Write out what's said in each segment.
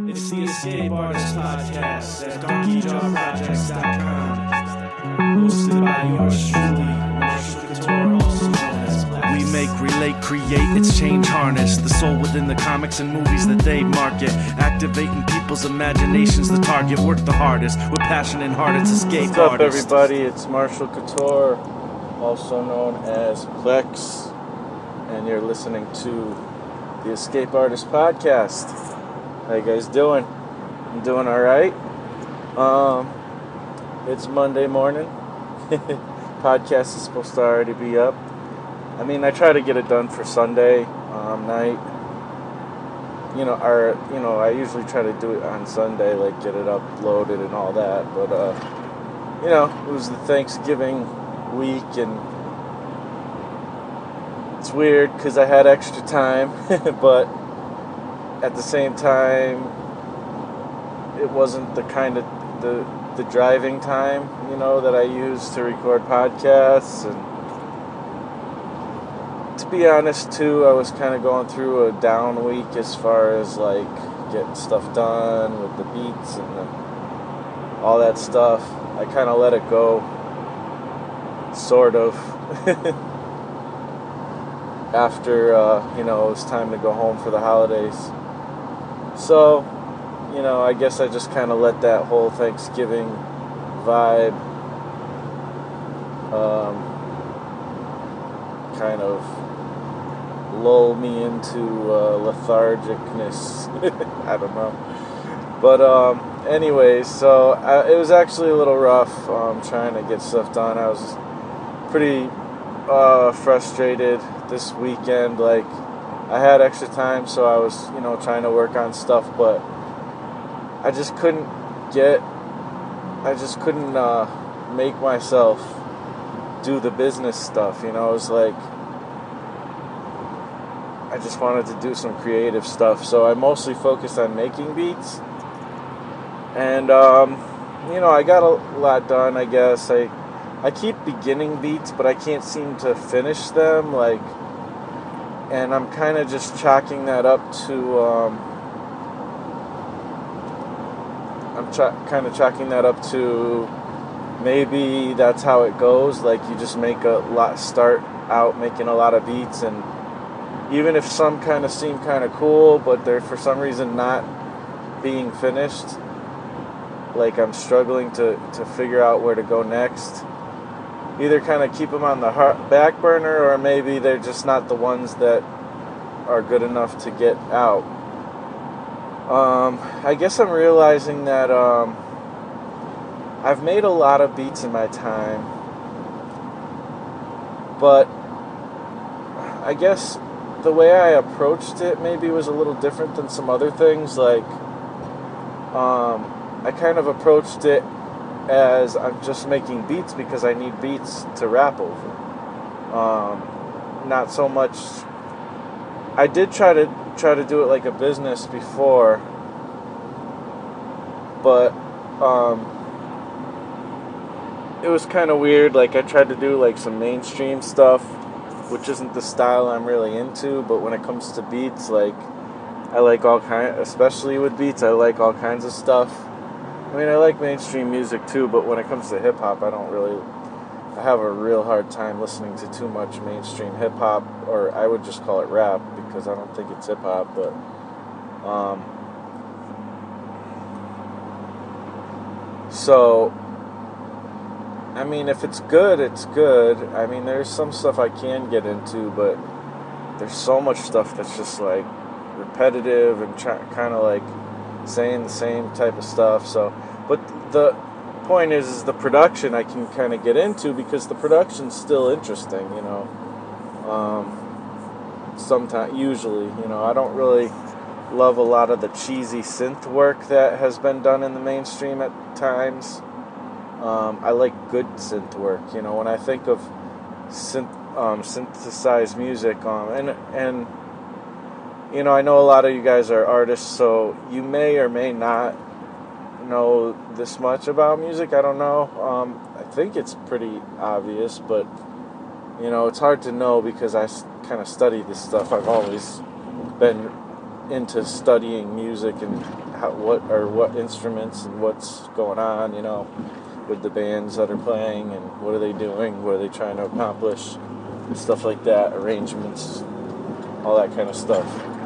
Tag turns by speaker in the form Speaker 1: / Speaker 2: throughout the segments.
Speaker 1: It's the Escape Artist Podcast at DonkeyJawProjects.com. Hosted by yours truly, Marshall Couture, also known as Black.
Speaker 2: We make, relate, create, it's change harness. The soul within the comics and movies that they market. Activating people's imaginations, the target. Work the hardest, with passion and heart, it's Escape
Speaker 3: What's up,
Speaker 2: Artist.
Speaker 3: everybody? It's Marshall Couture, also known as Plex, and you're listening to the Escape Artist Podcast. How you guys doing? I'm doing all right. It's Monday morning. Podcast is supposed to already be up. I mean, I try to get it done for Sunday night. I usually try to do it on Sunday, like get it uploaded and all that. But it was the Thanksgiving week, and it's weird because I had extra time, but at the same time, it wasn't the kind of the driving time, that I use to record podcasts. And to be honest, too, I was kind of going through a down week as far as like getting stuff done with the beats and all that stuff. I kind of let it go, sort of, after it was time to go home for the holidays. So, I guess I just kind of let that whole Thanksgiving vibe kind of lull me into lethargicness. I don't know. But anyways, so it was actually a little rough trying to get stuff done. I was pretty frustrated this weekend. Like, I had extra time, so I was, trying to work on stuff, but I just couldn't make myself do the business stuff, It was like, I just wanted to do some creative stuff, so I mostly focused on making beats, and, I got a lot done, I guess. I keep beginning beats, but I can't seem to finish them, and I'm kind of just chalking that up to, maybe that's how it goes. Like, you just start out making a lot of beats, and even if some kind of seem kind of cool, but they're for some reason not being finished, like I'm struggling to figure out where to go next. Either kind of keep them on the back burner, or maybe they're just not the ones that are good enough to get out. I guess I'm realizing that I've made a lot of beats in my time, but I guess the way I approached it maybe was a little different than some other things. Like, I kind of approached it as I'm just making beats because I need beats to rap over. Not so much. I did try to do it like a business before, but it was kind of weird. Like, I tried to do like some mainstream stuff, which isn't the style I'm really into. But when it comes to beats, like, I like all kinds, especially with beats, I like all kinds of stuff. I mean, I like mainstream music too, but when it comes to hip-hop, I have a real hard time listening to too much mainstream hip-hop, or I would just call it rap, because I don't think it's hip-hop, but, so, I mean, if it's good, it's good. I mean, there's some stuff I can get into, but there's so much stuff that's just, like, repetitive and kind of, like, saying the same type of stuff. So, but the point is the production I can kind of get into, because the production's still interesting, usually, I don't really love a lot of the cheesy synth work that has been done in the mainstream at times. I like good synth work, when I think of synthesized music, and I know a lot of you guys are artists, so you may or may not know this much about music. I don't know. I think it's pretty obvious, but, it's hard to know because I kind of study this stuff. I've always been into studying music and what instruments and what's going on, you know, with the bands that are playing and what are they doing, what are they trying to accomplish, stuff like that, arrangements, all that kind of stuff.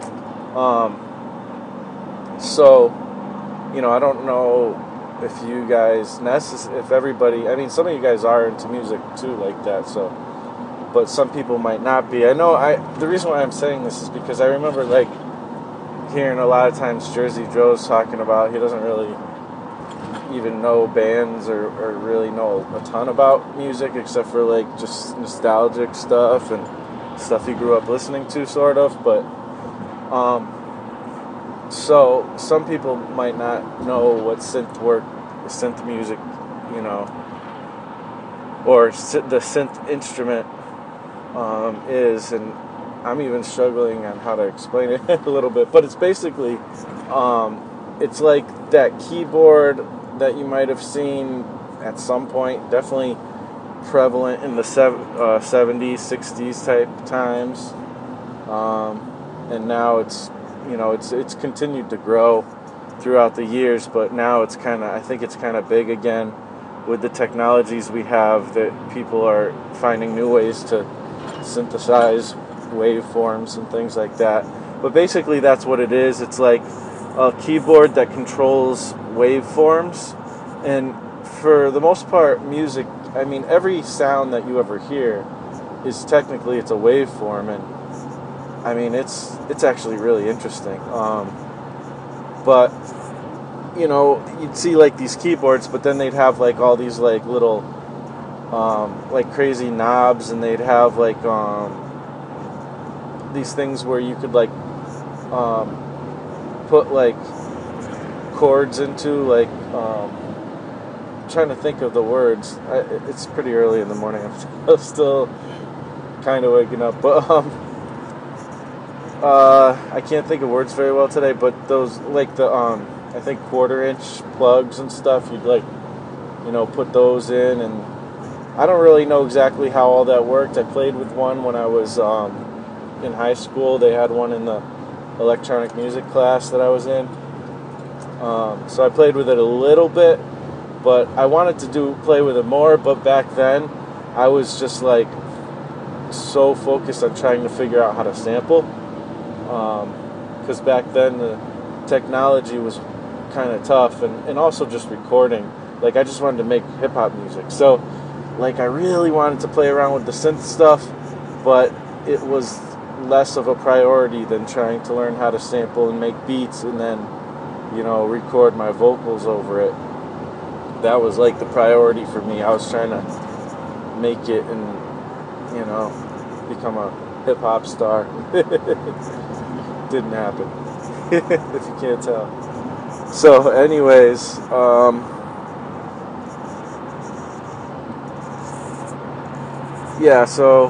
Speaker 3: So, you know, I don't know if you guys, if everybody, I mean, some of you guys are into music too, like that, so, but some people might not be. I know, the reason why I'm saying this is because I remember, like, hearing a lot of times Jersey Joe's talking about he doesn't really even know bands or really know a ton about music except for, like, just nostalgic stuff and stuff he grew up listening to, sort of, but, so some people might not know what synth music, you know, or the synth instrument is, and I'm even struggling on how to explain it a little bit, but it's basically, it's like that keyboard that you might have seen at some point, definitely prevalent in the 70s, 60s type times, and now it's, you know, it's continued to grow throughout the years, but now I think it's kind of big again with the technologies we have, that people are finding new ways to synthesize waveforms and things like that. But basically that's what it is. It's like a keyboard that controls waveforms, and for the most part, music, I mean, every sound that you ever hear is technically, it's a waveform, and I mean, it's actually really interesting. But, you know, you'd see, like, these keyboards, but then they'd have, like, all these, like, little, like, crazy knobs, and they'd have, like, these things where you could, like, put, like, chords into, like, I'm trying to think of the words. It's pretty early in the morning. I'm still kind of waking up, but, I can't think of words very well today, but those, like, the, I think 1/4-inch plugs and stuff, you'd, like, you know, put those in, and I don't really know exactly how all that worked. I played with one when I was, in high school. They had one in the electronic music class that I was in, so I played with it a little bit, but I wanted to play with it more, but back then, I was just, like, so focused on trying to figure out how to sample, because back then the technology was kind of tough, and also just recording. Like, I just wanted to make hip-hop music, so, like, I really wanted to play around with the synth stuff, but it was less of a priority than trying to learn how to sample and make beats and then, you know, record my vocals over it. That was, like, the priority for me. I was trying to make it and, you know, become a hip-hop star. Didn't happen, if you can't tell. So, anyways, yeah, so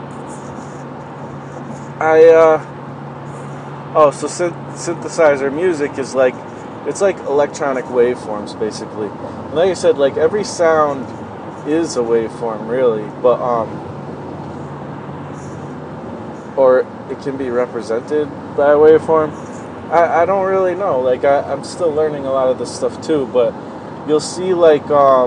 Speaker 3: synthesizer music is like, it's like electronic waveforms, basically. And like I said, like, every sound is a waveform, really, but, or it can be represented by a waveform. I don't really know. Like, I'm still learning a lot of this stuff too, but you'll see, like,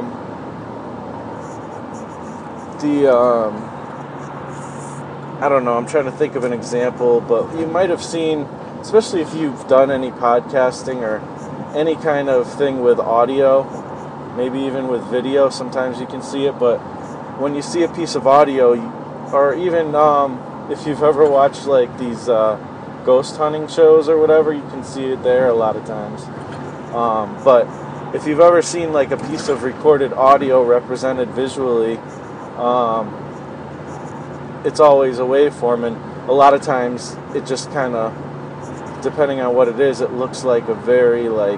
Speaker 3: I don't know, I'm trying to think of an example, but you might have seen, especially if you've done any podcasting or any kind of thing with audio, maybe even with video, sometimes you can see it, but when you see a piece of audio, or even if you've ever watched, like, these ghost hunting shows or whatever, you can see it there a lot of times. But if you've ever seen, like, a piece of recorded audio represented visually, it's always a waveform, and a lot of times it just kind of, depending on what it is, it looks like a very, like,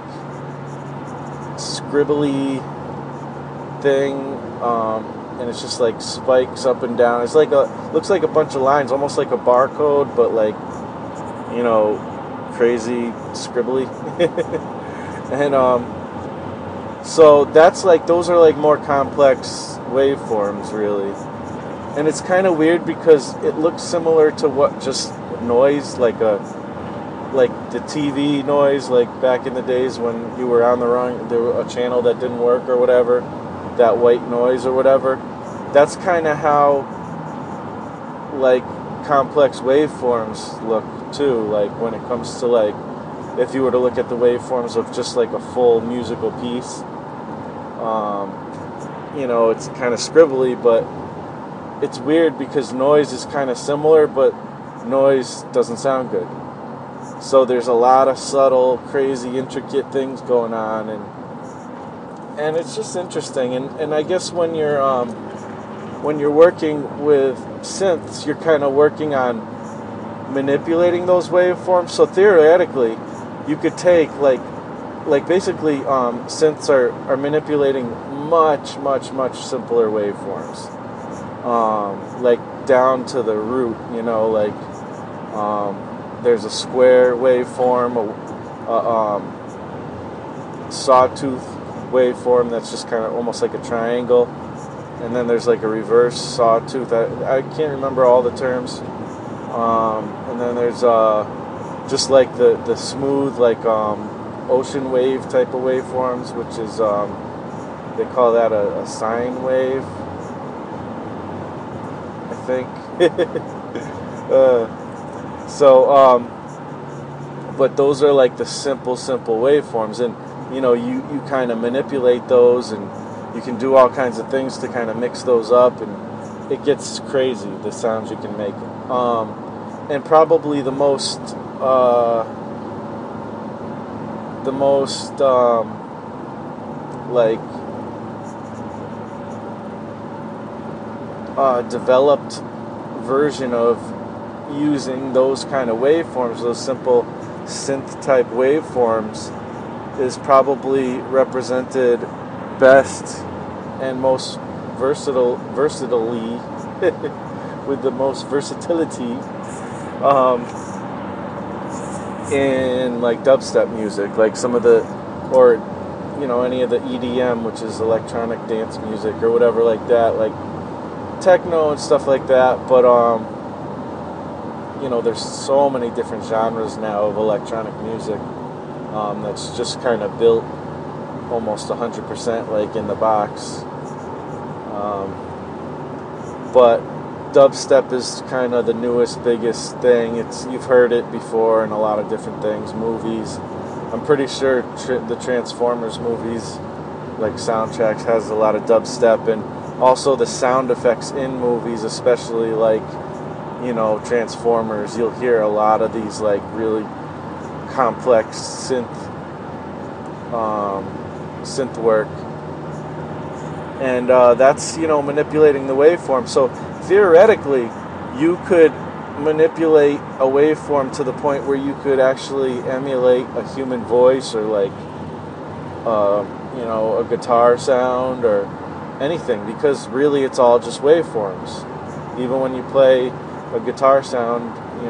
Speaker 3: scribbly thing, and it's just, like, spikes up and down. It's like looks like a bunch of lines, almost like a barcode, but, like, you know, crazy scribbly. And so that's, like, those are, like, more complex waveforms, really. And it's kind of weird because it looks similar to what just noise, like a like the TV noise, like back in the days when you were on a channel that didn't work or whatever, that white noise or whatever. That's kind of how like complex waveforms look too. Like when it comes to like, if you were to look at the waveforms of just like a full musical piece, it's kind of scribbly, but it's weird because noise is kind of similar, but noise doesn't sound good. So there's a lot of subtle, crazy, intricate things going on, and it's just interesting. And I guess when you're working with synths, you're kind of working on manipulating those waveforms. So theoretically, you could take like basically synths are manipulating much simpler waveforms, like down to the root. There's a square waveform, a sawtooth waveform that's just kind of almost like a triangle, and then there's like a reverse sawtooth. I can't remember all the terms. And then there's just like the smooth, like ocean wave type of waveforms, which is they call that a sine wave, I think. But those are like the simple waveforms, and you kind of manipulate those, and you can do all kinds of things to kind of mix those up, and it gets crazy, the sounds you can make. And probably the most developed version of using those kind of waveforms, those simple synth type waveforms, is probably represented best and most versatilely with the most versatility in like dubstep music, like some of the, or any of the EDM, which is electronic dance music or whatever like that, like techno and stuff like that. But there's so many different genres now of electronic music that's just kind of built almost 100% like in the box. But dubstep is kind of the newest, biggest thing. You've heard it before in a lot of different things, movies. I'm pretty sure the Transformers movies, like soundtracks, has a lot of dubstep, and also the sound effects in movies, especially like Transformers. You'll hear a lot of these like really complex synth work, and that's manipulating the waveform. So theoretically, you could manipulate a waveform to the point where you could actually emulate a human voice, or like a guitar sound or anything, because really it's all just waveforms. Even when you play a guitar sound,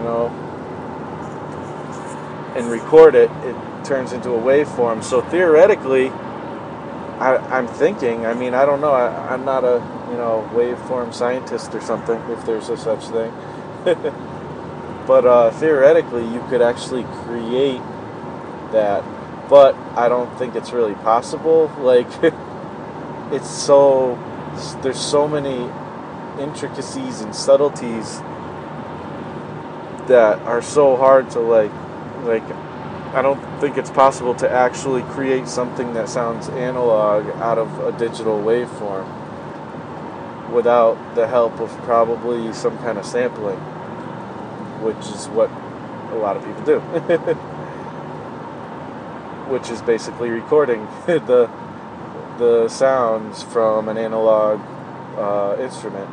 Speaker 3: and record it, it turns into a waveform. So theoretically, I'm thinking, I don't know, I'm not a waveform scientist or something, if there's a such thing. But theoretically, you could actually create that. But I don't think it's really possible. Like, there's so many intricacies and subtleties that are so hard to like I don't think it's possible to actually create something that sounds analog out of a digital waveform without the help of probably some kind of sampling, which is what a lot of people do. Which is basically recording the sounds from an analog instrument.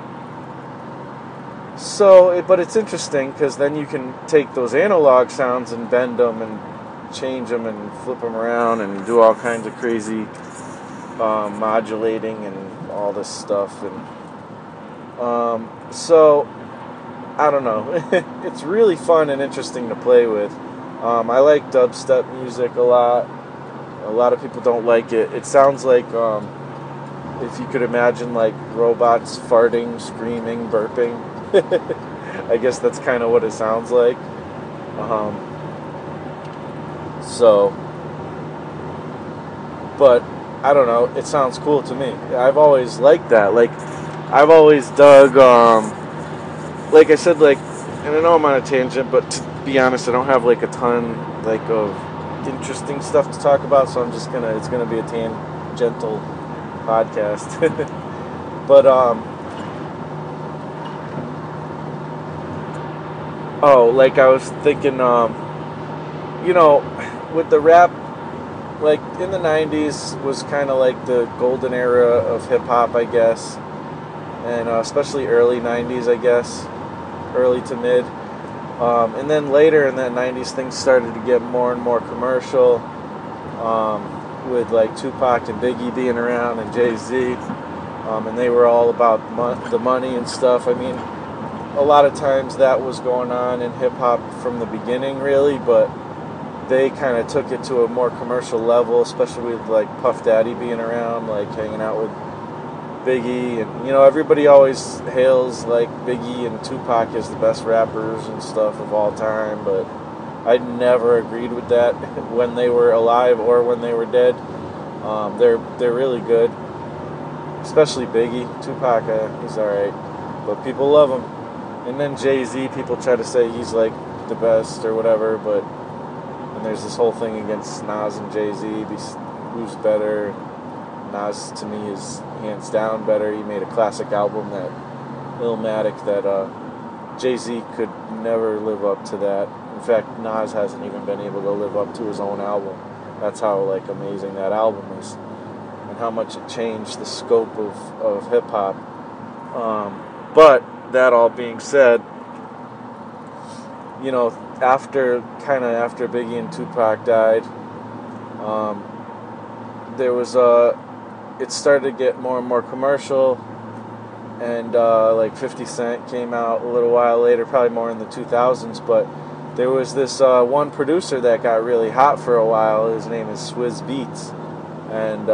Speaker 3: So, but it's interesting because then you can take those analog sounds and bend them and change them and flip them around and do all kinds of crazy modulating and all this stuff. And so, I don't know. It's really fun and interesting to play with. I like dubstep music a lot. A lot of people don't like it. It sounds like, if you could imagine like robots farting, screaming, burping. I guess that's kind of what it sounds like. So, but I don't know, it sounds cool to me. I've always liked that. Like, I've always dug, like I said, like, and I know I'm on a tangent, but to be honest, I don't have like a ton like of interesting stuff to talk about, so it's gonna be a tangential podcast. But like I was thinking, with the rap, like in the 90s was kind of like the golden era of hip hop, I guess, and especially early 90s, I guess, early to mid. And then later in that 90s, things started to get more and more commercial, with like Tupac and Biggie being around and Jay-Z, and they were all about the money and stuff. I mean, a lot of times that was going on in hip-hop from the beginning, really, but they kind of took it to a more commercial level, especially with like Puff Daddy being around, like hanging out with Biggie, and everybody always hails like Biggie and Tupac as the best rappers and stuff of all time, but I never agreed with that when they were alive or when they were dead. They're really good, especially Biggie. Tupac, he's alright, but people love him. And then Jay-Z, people try to say he's like the best or whatever, but and there's this whole thing against Nas and Jay-Z, who's better. Nas, to me, is hands down better. He made a classic album, that Illmatic, that Jay-Z could never live up to that. In fact, Nas hasn't even been able to live up to his own album. That's how like amazing that album is, and how much it changed the scope of hip-hop. But that all being said, after Biggie and Tupac died, there was it started to get more and more commercial, and like 50 Cent came out a little while later, probably more in the 2000s, but there was this one producer that got really hot for a while. His name is Swizz Beatz, and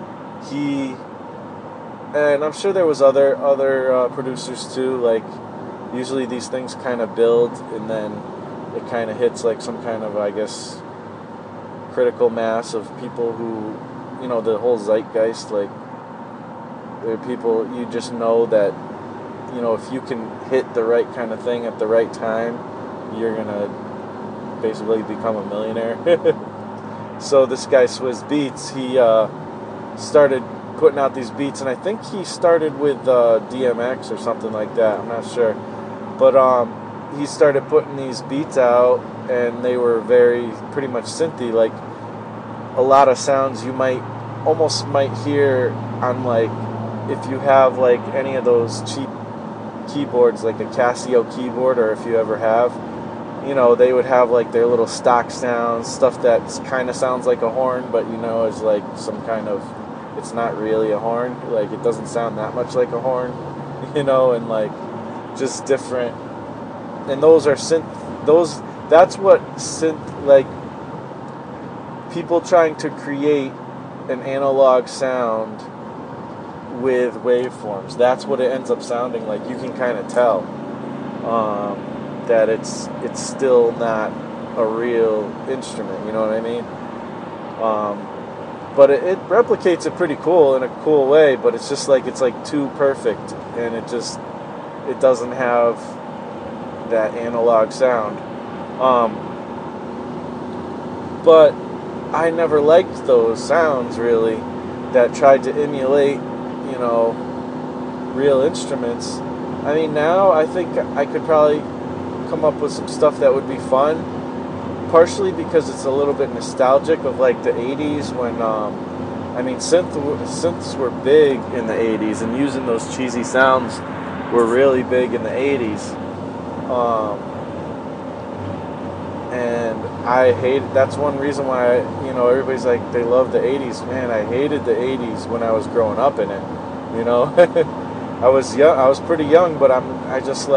Speaker 3: and I'm sure there was other producers too. Like, usually these things kind of build, and then it kind of hits like some kind of, I guess, critical mass of people who, the whole zeitgeist. Like, there are people, you just know that, if you can hit the right kind of thing at the right time, you're gonna basically become a millionaire. So this guy Swizz Beatz, he started putting out these beats, and I think he started with DMX or something like that, I'm not sure, but he started putting these beats out, and they were pretty much synthy, like a lot of sounds you might hear on, like, if you have like any of those cheap keyboards, like a Casio keyboard, or if you ever have, they would have like their little stock sounds, stuff that kind of sounds like a horn, but is like some kind of, it's not really a horn, like it doesn't sound that much like a horn, and like just different. And those are that's what synth, like people trying to create an analog sound with waveforms. That's what it ends up sounding like. You can kind of tell that it's still not a real instrument, you know what I mean? But it replicates it pretty cool in a cool way, but it's just like, it's like too perfect, and it doesn't have that analog sound. But I never liked those sounds, really, that tried to emulate, real instruments. I mean, now I think I could probably come up with some stuff that would be fun, partially because it's a little bit nostalgic of like the 80s when, synths were big in the 80s, and using those cheesy sounds were really big in the 80s. And I that's one reason why, everybody's like, they love the 80s. Man, I hated the 80s when I was growing up in it, I was pretty young, but I just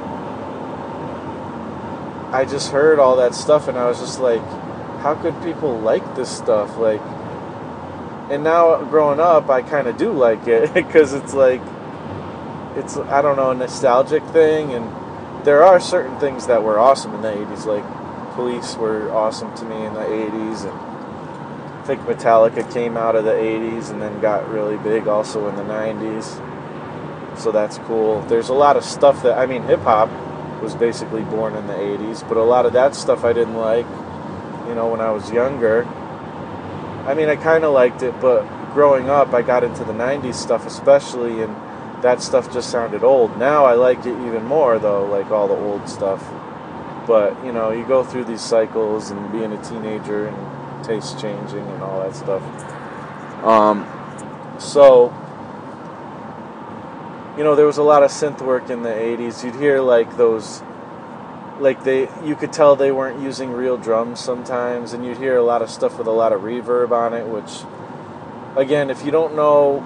Speaker 3: heard all that stuff, and I was just like, how could people like this stuff? Like, and now growing up, I kind of do like it, because it's like, I don't know, a nostalgic thing, and there are certain things that were awesome in the 80s, like Police were awesome to me in the 80s, and I think Metallica came out of the 80s and then got really big also in the 90s. So that's cool. There's a lot of stuff that, I mean, hip-hop was basically born in the 80s, but a lot of that stuff I didn't like, when I was younger. I mean, I kind of liked it, but growing up, I got into the 90s stuff especially, and that stuff just sounded old. Now I like it even more, though, like all the old stuff. But, you go through these cycles and being a teenager and taste changing and all that stuff. So, there was a lot of synth work in the 80s. You'd hear like those, you could tell they weren't using real drums sometimes, and you'd hear a lot of stuff with a lot of reverb on it, which, again, if you don't know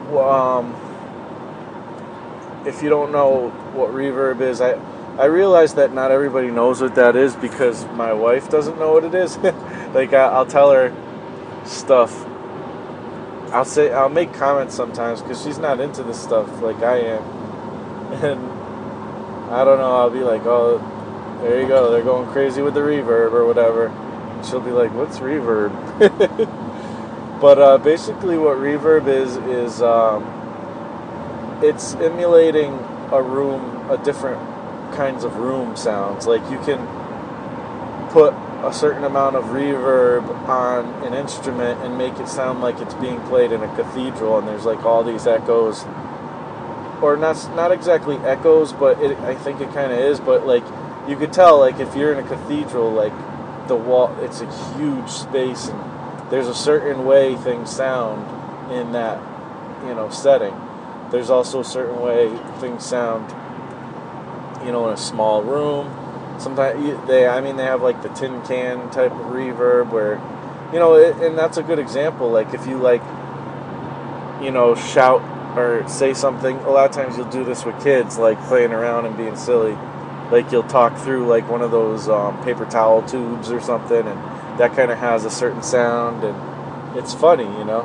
Speaker 3: what reverb is, I realize that not everybody knows what that is because my wife doesn't know what it is. Like, I'll tell her stuff. I'll make comments sometimes because she's not into this stuff like I am. And I don't know, I'll be like, oh, there you go, they're going crazy with the reverb or whatever. And she'll be like, what's reverb? But basically what reverb is it's emulating a different kinds of room sounds. Like, you can put a certain amount of reverb on an instrument and make it sound like it's being played in a cathedral, and there's like all these echoes, or not exactly echoes, but I think it kind of is. But like, you could tell, like, if you're in a cathedral, like the wall, it's a huge space, and there's a certain way things sound in that setting. There's also a certain way things sound in a small room. Sometimes they have like the tin can type of reverb where, and that's a good example. Like, if you shout or say something, a lot of times you'll do this with kids, like playing around and being silly. Like, you'll talk through like one of those paper towel tubes or something, and that kind of has a certain sound, and it's funny,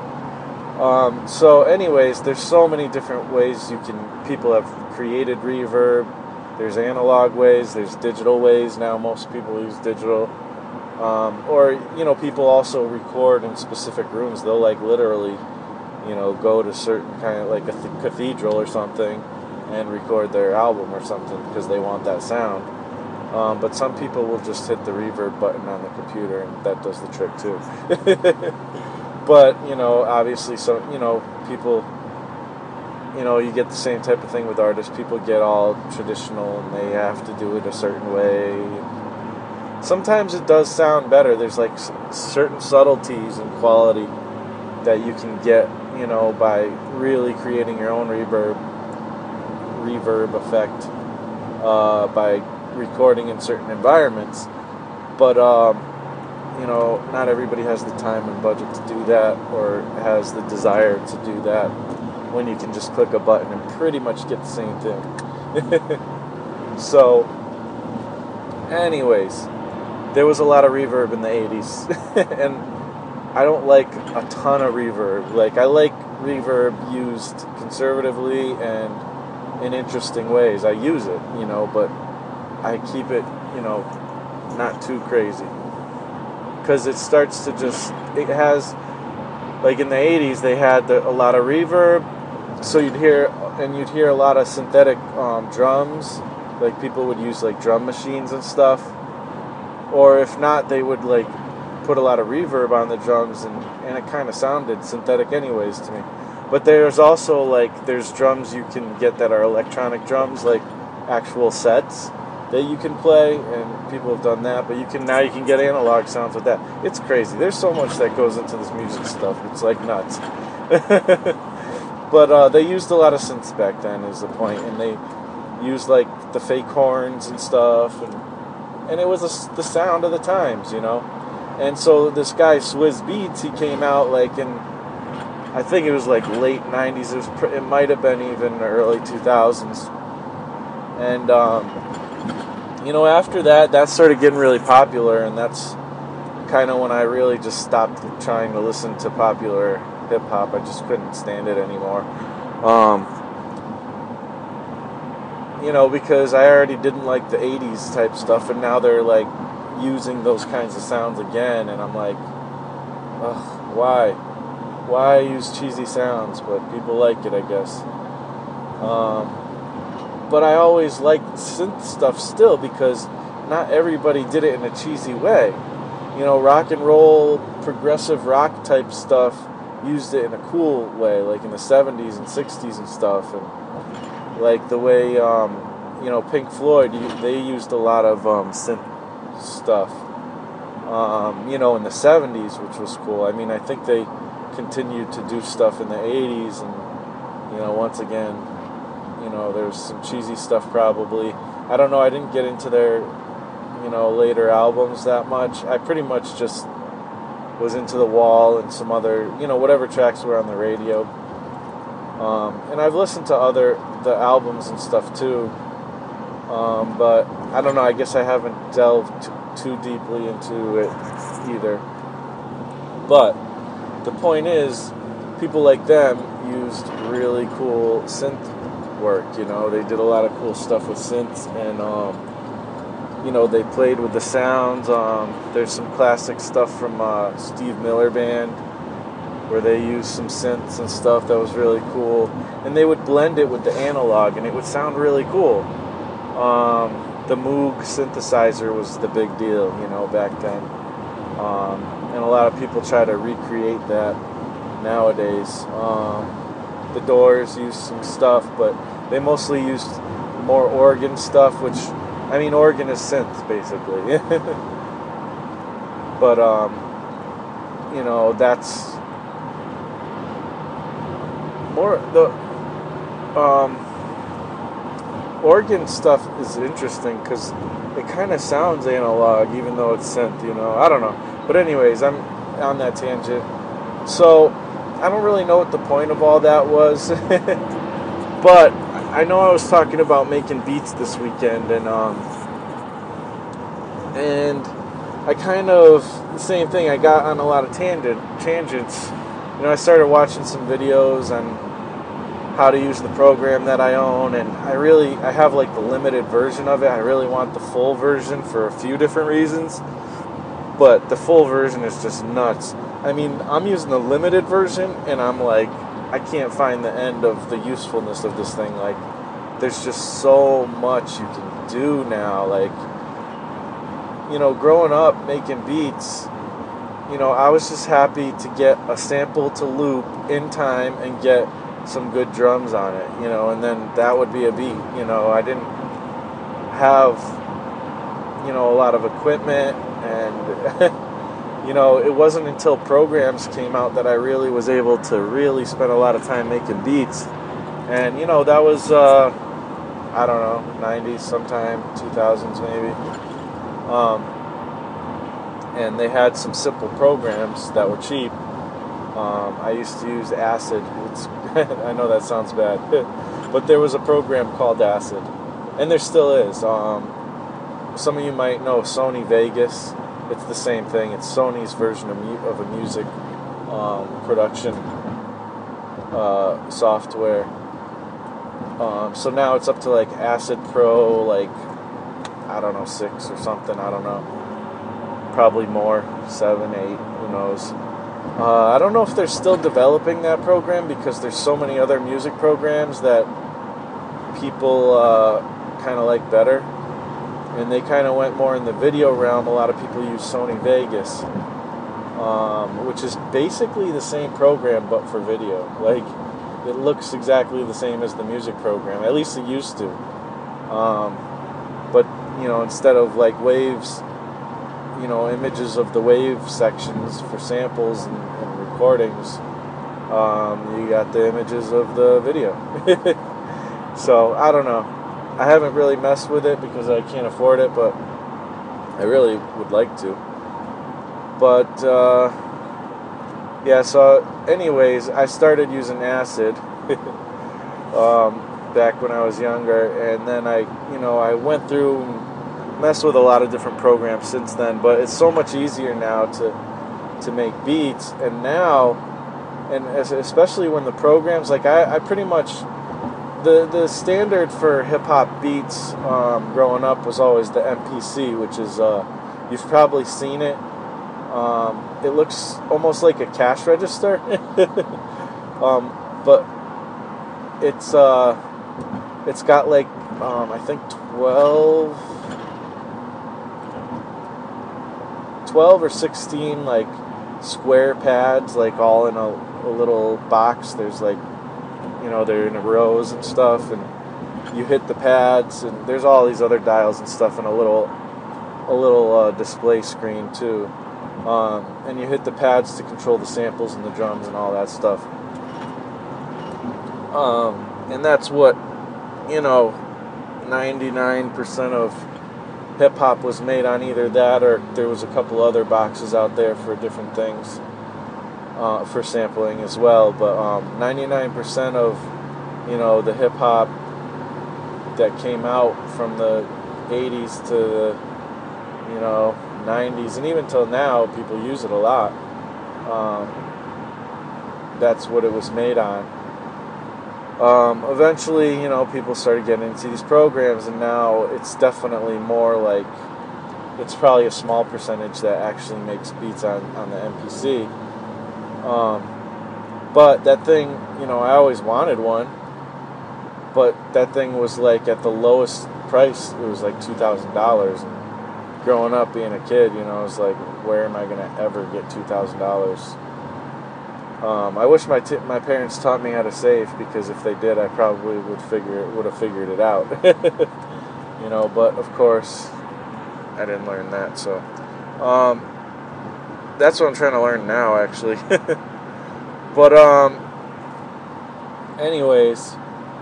Speaker 3: So anyways, there's so many different ways people have created reverb. There's analog ways, there's digital ways now. Most people use digital. Or people also record in specific rooms. They'll like literally, go to certain kind of like a cathedral or something and record their album or something because they want that sound. But some people will just hit the reverb button on the computer, and that does the trick too. But, obviously, so, people, you get the same type of thing with artists. People get all traditional and they have to do it a certain way. Sometimes it does sound better. There's like certain subtleties and quality that you can get, by really creating your own reverb effect, by recording in certain environments. But, not everybody has the time and budget to do that, or has the desire to do that, when you can just click a button and pretty much get the same thing. So, anyways, there was a lot of reverb in the 80s, and I don't like a ton of reverb. Like, I like reverb used conservatively and in interesting ways. I use it, but I keep it, not too crazy. Because it starts to it has, like in the 80s, they had a lot of reverb, so you'd hear a lot of synthetic drums, like people would use like drum machines and stuff, or if not, they would like put a lot of reverb on the drums, and it kind of sounded synthetic anyways to me. But there's also there's drums you can get that are electronic drums, like actual sets that you can play, and people have done that. But you can get analog sounds with that. It's crazy. There's so much that goes into this music stuff. It's like nuts. But they used a lot of synths back then, is the point, and they used like the fake horns and stuff, and it was the sound of the times, And so this guy Swizz Beatz, he came out like in, I think it was like late 90s. It might have been even early 2000s, and after that started getting really popular, and that's kind of when I really just stopped trying to listen to popular hip-hop. I just couldn't stand it anymore. Because I already didn't like the 80s type stuff, and now they're like using those kinds of sounds again, and I'm like, ugh, why? Why use cheesy sounds? But people like it, I guess. But I always liked synth stuff still, because not everybody did it in a cheesy way. You know, rock and roll, progressive rock type stuff used it in a cool way, like in the 70s and 60s and stuff. And like the way, you know, Pink Floyd, they used a lot of synth stuff, you know, in the 70s, which was cool. I mean, I think they continued to do stuff in the 80s, and, you know, once again, you know, there's some cheesy stuff probably. I don't know, I didn't get into their, you know, later albums that much. I pretty much just was into The Wall and some other, you know, whatever tracks were on the radio. And I've listened to the albums and stuff too. But I don't know, I guess I haven't delved too deeply into it either. But the point is, people like them used really cool synth work, you know. They did a lot of cool stuff with synths, and you know, they played with the sounds. There's some classic stuff from Steve Miller Band where they used some synths and stuff that was really cool, and they would blend it with the analog and it would sound really cool. The Moog synthesizer was the big deal, you know, back then, and a lot of people try to recreate that nowadays. The Doors used some stuff, but they mostly used more organ stuff, which, I mean, organ is synth, basically. But, you know, that's more, the organ stuff is interesting, because it kind of sounds analog, even though it's synth, you know, I don't know. But anyways, I'm on that tangent. So, I don't really know what the point of all that was, but I know I was talking about making beats this weekend, and I kind of, the same thing, I got on a lot of tangents. You know, I started watching some videos on how to use the program that I own, and I have like the limited version of it. I really want the full version for a few different reasons, but the full version is just nuts. I mean, I'm using the limited version, and I'm like, I can't find the end of the usefulness of this thing. Like, there's just so much you can do now. Like, you know, growing up making beats, you know, I was just happy to get a sample to loop in time and get some good drums on it, you know, and then that would be a beat. You know, I didn't have, you know, a lot of equipment, and you know, it wasn't until programs came out that I really was able to really spend a lot of time making beats. And, you know, that was, I don't know, 90s sometime, 2000s maybe. And they had some simple programs that were cheap. I used to use Acid. I know that sounds bad. But there was a program called Acid. And there still is. Some of you might know Sony Vegas. It's the same thing. It's Sony's version of a music production software. So now it's up to like Acid Pro, like, I don't know, 6 or something. I don't know. Probably more, 7, 8. Who knows? I don't know if they're still developing that program, because there's so many other music programs that people kind of like better. And they kind of went more in the video realm. A lot of people use Sony Vegas, which is basically the same program but for video. Like, it looks exactly the same as the music program. At least it used to. But, you know, instead of like waves, you know, images of the wave sections for samples and recordings, you got the images of the video. So, I don't know. I haven't really messed with it because I can't afford it, but I really would like to. But, yeah, so anyways, I started using Acid back when I was younger, and then I went through and messed with a lot of different programs since then, but it's so much easier now to make beats, and now, and especially when the programs, like I pretty much, the standard for hip-hop beats growing up was always the MPC, which is You've probably seen it. It looks almost like a cash register, but it's got like I think 12 or 16 like square pads, like all in a little box. There's like, they're in rows and stuff, and you hit the pads, and there's all these other dials and stuff, and a little display screen too. And you hit the pads to control the samples and the drums and all that stuff. And that's what 99% of hip hop was made on, either that or there was a couple other boxes out there for different things, for sampling as well. But 99% of the hip hop that came out from the 80s to the 90s, and even till now, people use it a lot. That's what it was made on. Eventually, people started getting into these programs, and now it's definitely more like, it's probably a small percentage that actually makes beats on the MPC. But that thing, I always wanted one, but that thing was like at the lowest price. It was like $2,000. And growing up, being a kid, I was like, where am I going to ever get $2,000? I wish my parents taught me how to save, because if they did, I probably would have figured it out. But of course, I didn't learn that. So that's what I'm trying to learn now, actually. But anyways,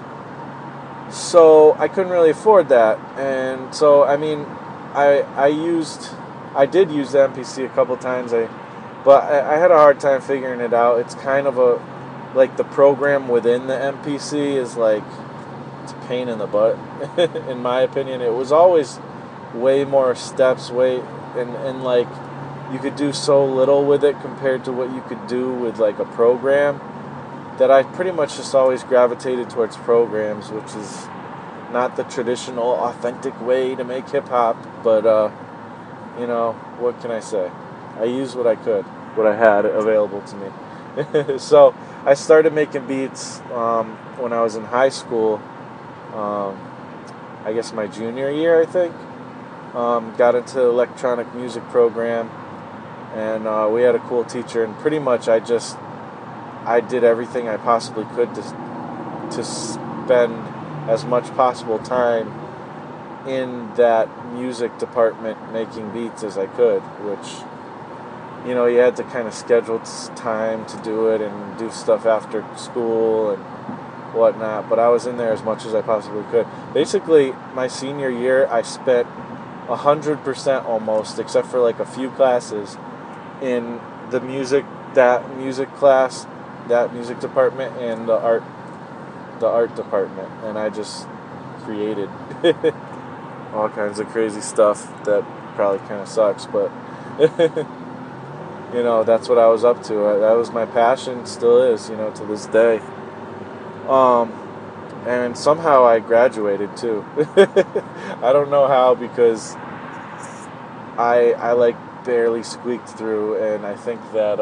Speaker 3: so I couldn't really afford that, and so I did use the MPC a couple times. But I had a hard time figuring it out. It's kind of like the program within the MPC is like, it's a pain in the butt, in my opinion. It was always way more steps, and like, you could do so little with it compared to what you could do with like a program, that I pretty much just always gravitated towards programs, which is not the traditional, authentic way to make hip-hop, but, what can I say? I used what I could, what I had available to me. So I started making beats when I was in high school, I guess my junior year, I think. Got into the electronic music program, and we had a cool teacher, and pretty much I did everything I possibly could to spend as much possible time in that music department making beats as I could, which, you had to kind of schedule time to do it and do stuff after school and whatnot, but I was in there as much as I possibly could. Basically, my senior year, I spent 100% almost, except for like a few classes, in the music class, that music department, and the art department, and I just created all kinds of crazy stuff that probably kind of sucks, but that's what I was up to. That was my passion, still is, to this day. And somehow I graduated too. I don't know how, because I like barely squeaked through, and I think that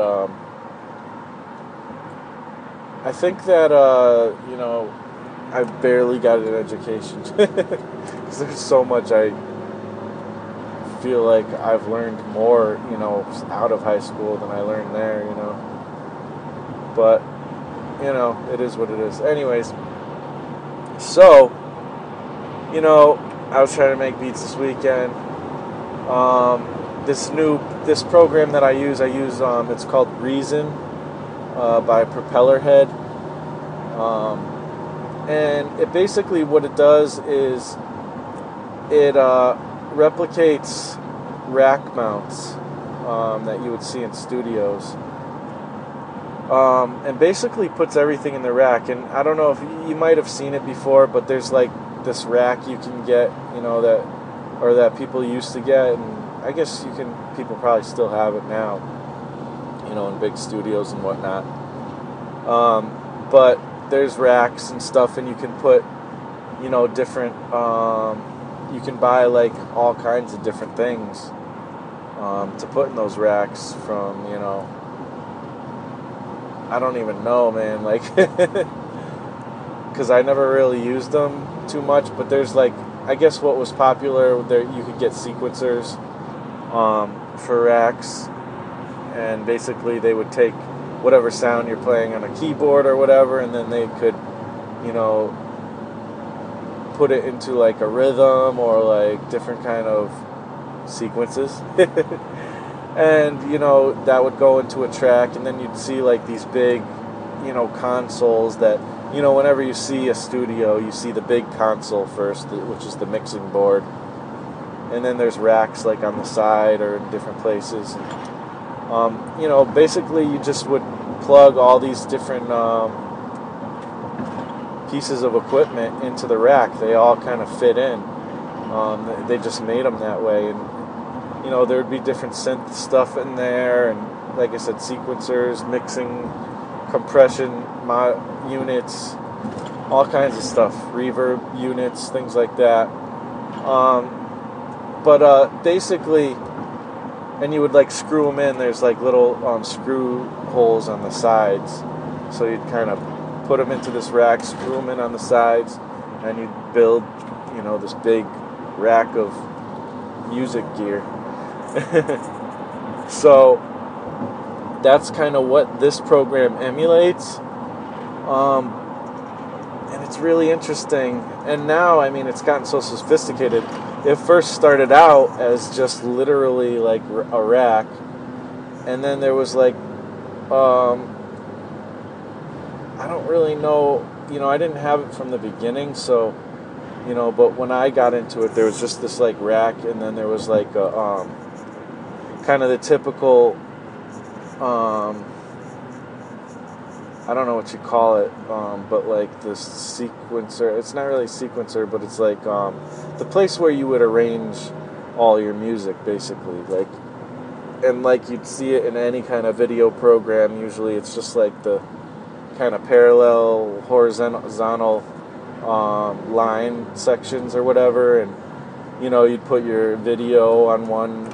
Speaker 3: I barely got an education, because there's so much I feel like I've learned more, out of high school than I learned there, but, it is what it is. Anyways, so, I was trying to make beats this weekend. This program that I use, it's called Reason, by Propellerhead. And it basically, what it does is it replicates rack mounts that you would see in studios, and basically puts everything in the rack. And I don't know if you might have seen it before, but there's like this rack you can get, that people used to get, and I guess people probably still have it now, in big studios and whatnot. But there's racks and stuff, and you can put, different, you can buy like all kinds of different things to put in those racks from, I don't even know, man, like, because I never really used them too much, but there's like, I guess what was popular there, you could get sequencers for racks, and basically they would take whatever sound you're playing on a keyboard or whatever, and then they could, put it into like a rhythm or like different kind of sequences. And, that would go into a track, and then you'd see like these big, consoles that, whenever you see a studio, you see the big console first, which is the mixing board. And then there's racks like on the side or in different places. And, basically you just would plug all these different pieces of equipment into the rack. They all kind of fit in. They just made them that way. And, there would be different synth stuff in there. And like I said, sequencers, mixing, compression units, all kinds of stuff, reverb units, things like that. But basically, and you would like screw them in. There's like little screw holes on the sides, so you'd kind of put them into this rack, screw them in on the sides, and you'd build, this big rack of music gear. So that's kind of what this program emulates. And it's really interesting. And now, it's gotten so sophisticated. It first started out as just literally like a rack. And then there was like, I don't really know, I didn't have it from the beginning. So, but when I got into it, there was just this like rack. And then there was like a, kind of the typical, I don't know what you call it, but like this sequencer. It's not really a sequencer, but it's like the place where you would arrange all your music, basically. And you'd see it in any kind of video program. Usually, it's just like the kind of parallel, horizontal line sections or whatever, and you'd put your video on one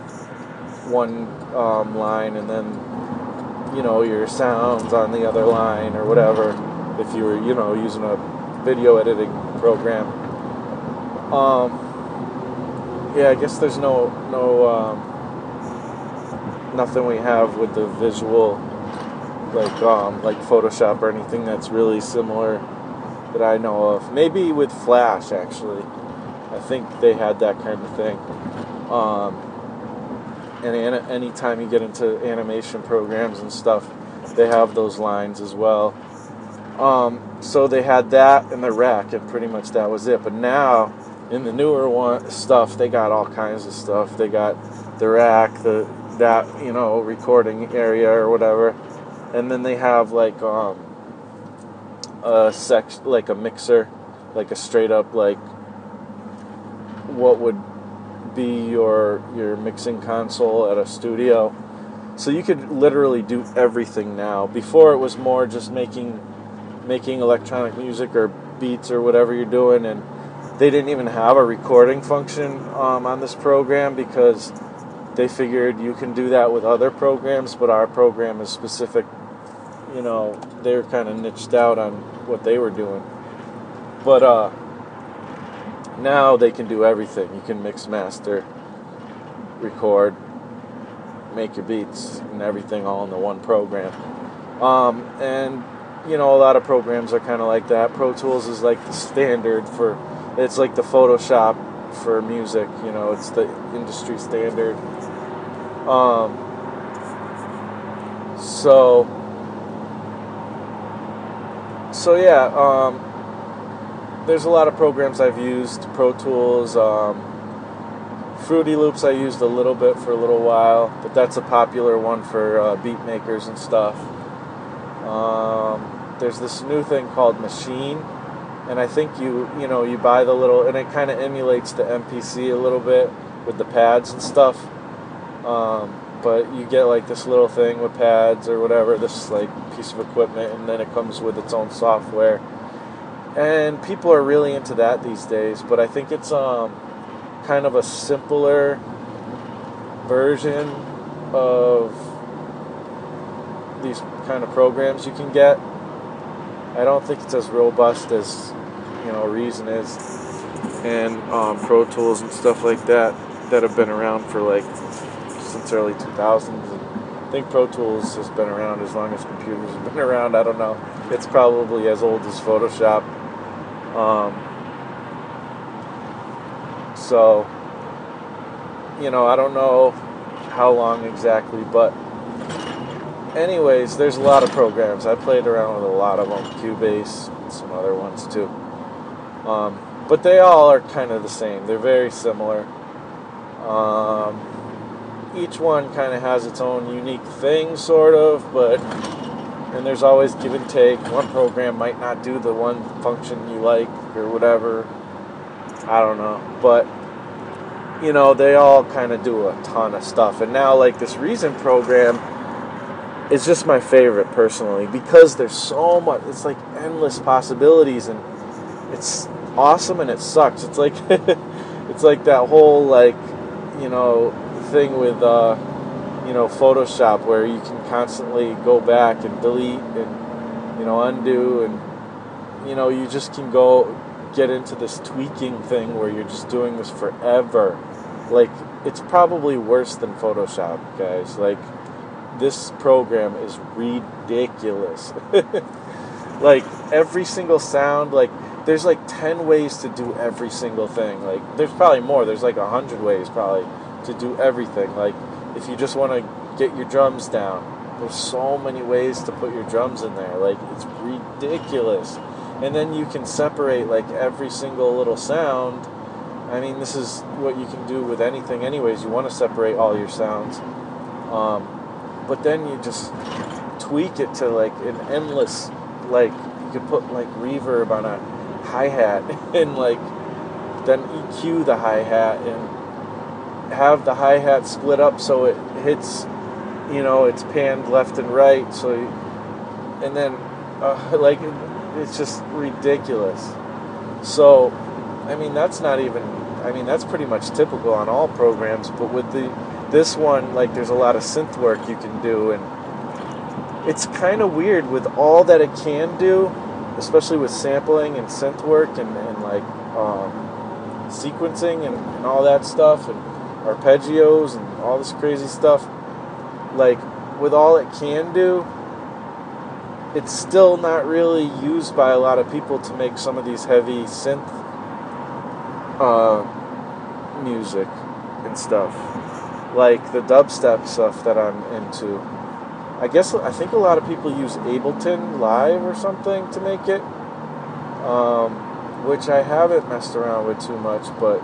Speaker 3: line, and then your sounds on the other line or whatever, if you were using a video editing program. I guess there's no nothing we have with the visual like Photoshop or anything that's really similar that I know of. Maybe with Flash, actually. I think they had that kind of thing. And anytime you get into animation programs and stuff, they have those lines as well. So they had that in the rack, and pretty much that was it. But now, in the newer stuff, they got all kinds of stuff. They got the rack, that recording area or whatever, and then they have like a mixer, like a straight up like what would be your mixing console at a studio. So you could literally do everything now. Before it was more just making electronic music or beats or whatever you're doing, and they didn't even have a recording function on this program because they figured you can do that with other programs, but our program is specific. They were kind of niched out on what they were doing. But now they can do everything. You can mix, master, record, make your beats, and everything all in the one program. And a lot of programs are kind of like that. Pro Tools is like the standard it's like the Photoshop for music. It's the industry standard. There's a lot of programs I've used. Pro Tools, Fruity Loops I used a little bit for a little while, but that's a popular one for beat makers and stuff. There's this new thing called Machine, and I think you buy the little, and it kind of emulates the MPC a little bit with the pads and stuff. But you get like this little thing with pads or whatever, this like piece of equipment, and then it comes with its own software. And people are really into that these days, but I think it's kind of a simpler version of these kind of programs you can get. I don't think it's as robust as, Reason is, and Pro Tools and stuff like that have been around for like since early 2000s. And I think Pro Tools has been around as long as computers have been around. I don't know. It's probably as old as Photoshop. So, I don't know how long exactly, but anyways, there's a lot of programs. I played around with a lot of them, Cubase, and some other ones too. But they all are kind of the same. They're very similar. Each one kind of has its own unique thing, sort of, and there's always give and take. One program might not do the one function you like or whatever. I don't know. But, they all kind of do a ton of stuff. And now, like, this Reason program is just my favorite, personally, because there's so much. It's like endless possibilities, and it's awesome and it sucks. It's like it's like that whole thing with Photoshop, where you can constantly go back and delete and undo, and you just can get into this tweaking thing where you're just doing this forever. Like, it's probably worse than Photoshop, guys. Like, this program is ridiculous. Like, every single sound, like, there's like 10 ways to do every single thing. Like, there's probably more. There's like 100 ways probably to do everything. Like, if you just want to get your drums down, there's so many ways to put your drums in there. Like, it's ridiculous. And then you can separate like every single little sound. I mean, this is what you can do with anything anyways. You want to separate all your sounds. But then you just tweak it to like an endless, like, you could put like reverb on a hi-hat and like then EQ the hi-hat and have the hi-hat split up so it hits, it's panned left and right, and then it's just ridiculous. So that's pretty much typical on all programs, but with this one, like, there's a lot of synth work you can do, and it's kind of weird with all that it can do, especially with sampling and synth work and sequencing and all that stuff, and arpeggios and all this crazy stuff. Like, with all it can do, it's still not really used by a lot of people to make some of these heavy synth music and stuff, like the dubstep stuff that I'm into. I think a lot of people use Ableton Live or something to make it, which I haven't messed around with too much, but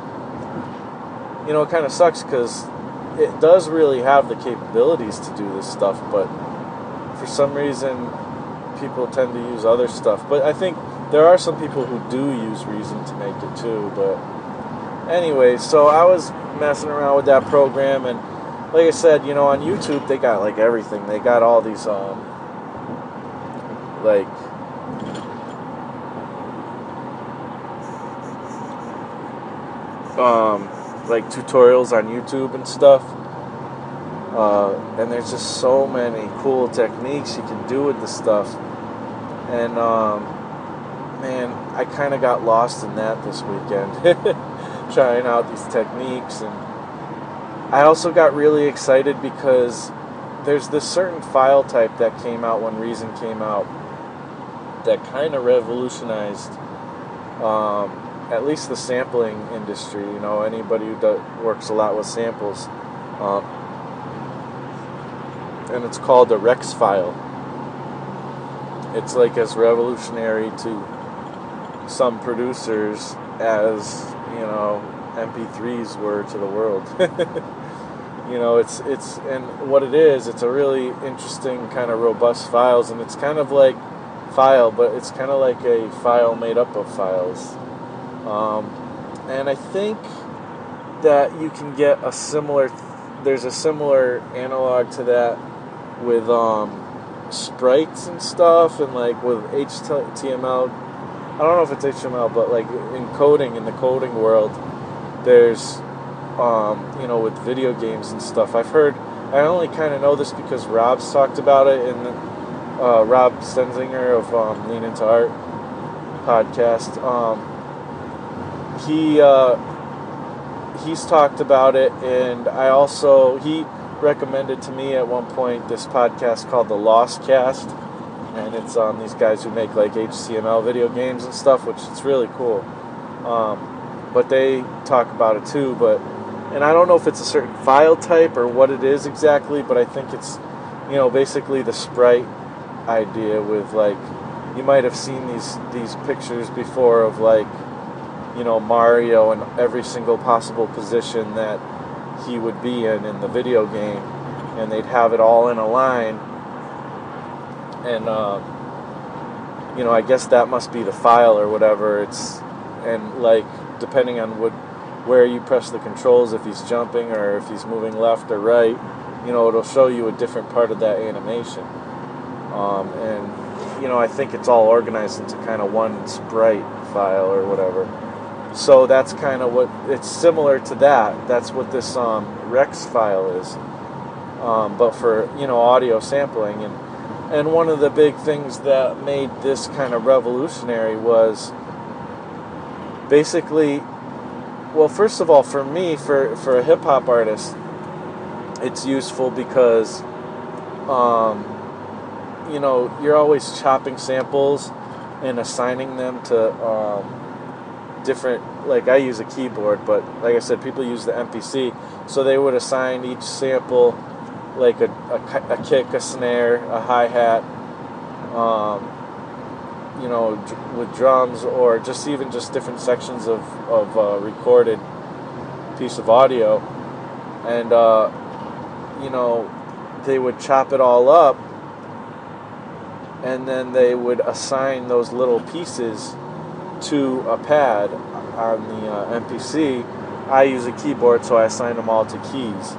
Speaker 3: it kind of sucks because it does really have the capabilities to do this stuff, but for some reason people tend to use other stuff. But I think there are some people who do use Reason to make it too. But anyway, so I was messing around with that program, and like I said, on YouTube they got like everything. They got all these like tutorials on YouTube and stuff, and there's just so many cool techniques you can do with this stuff. And man, I kind of got lost in that this weekend, trying out these techniques. And I also got really excited because there's this certain file type that came out when Reason came out that kind of revolutionized at least the sampling industry. Anybody who works a lot with samples, and it's called a Rex file. It's like as revolutionary to some producers as MP3s were to the world. It's and what it is, it's a really interesting kind of robust files, and it's kind of like file, but it's kind of like a file made up of files. And I think that you can get there's a similar analog to that with sprites and stuff, and like with HTML. I don't know if it's HTML, but like in the coding world, there's with video games and stuff. I only kind of know this because Rob's talked about it in Rob Stenzinger of Lean Into Art podcast. He's talked about it, and he recommended to me at one point this podcast called The Lost Cast, and it's these guys who make like HTML video games and stuff, which is really cool. But they talk about it too, and I don't know if it's a certain file type or what it is exactly, but I think it's, basically the sprite idea with, like, you might have seen these pictures before of, like, Mario in every single possible position that he would be in the video game, and they'd have it all in a line, and, I guess that must be the file or whatever. And, like, depending on where you press the controls, if he's jumping or if he's moving left or right, it'll show you a different part of that animation. And I think it's all organized into kind of one sprite file or whatever. So that's kind of it's similar to that. That's what this Rex file is, but for audio sampling. And one of the big things that made this kind of revolutionary was basically, well, first of all, for me, for a hip hop artist, it's useful because you're always chopping samples and assigning them to different, like, I use a keyboard, but like I said, people use the MPC, so they would assign each sample like a kick, a snare, a hi-hat, with drums, or just different sections of recorded piece of audio, and they would chop it all up, and then they would assign those little pieces to a pad on the MPC. I use a keyboard, so I assign them all to keys.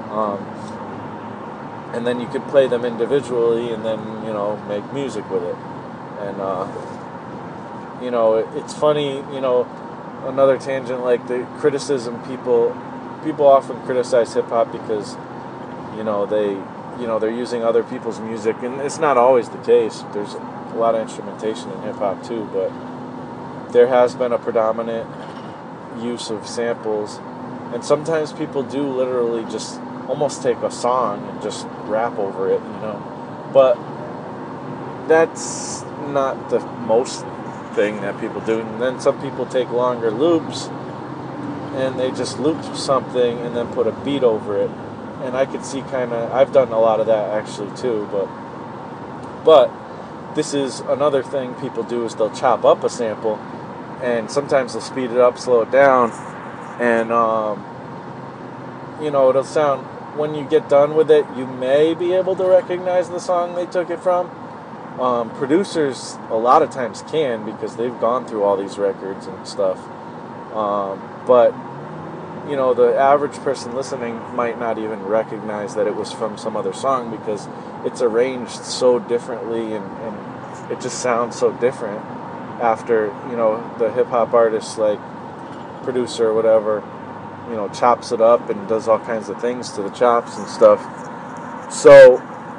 Speaker 3: And then you could play them individually and then, make music with it. And, it's funny, another tangent, like the criticism, people often criticize hip-hop because, they're using other people's music, and it's not always the case. There's a lot of instrumentation in hip-hop too, but there has been a predominant use of samples, and sometimes people do literally just almost take a song and just rap over it, but that's not the most thing that people do. And then some people take longer loops and they just loop something and then put a beat over it, and I could see I've done a lot of that actually too, but this is another thing people do, is they'll chop up a sample, and sometimes they'll speed it up, slow it down, and it'll sound, when you get done with it, you may be able to recognize the song they took it from. Producers a lot of times can, because they've gone through all these records and stuff, but the average person listening might not even recognize that it was from some other song, because it's arranged so differently, and it just sounds so different after the hip-hop artist, like producer or whatever, chops it up and does all kinds of things to the chops and stuff. So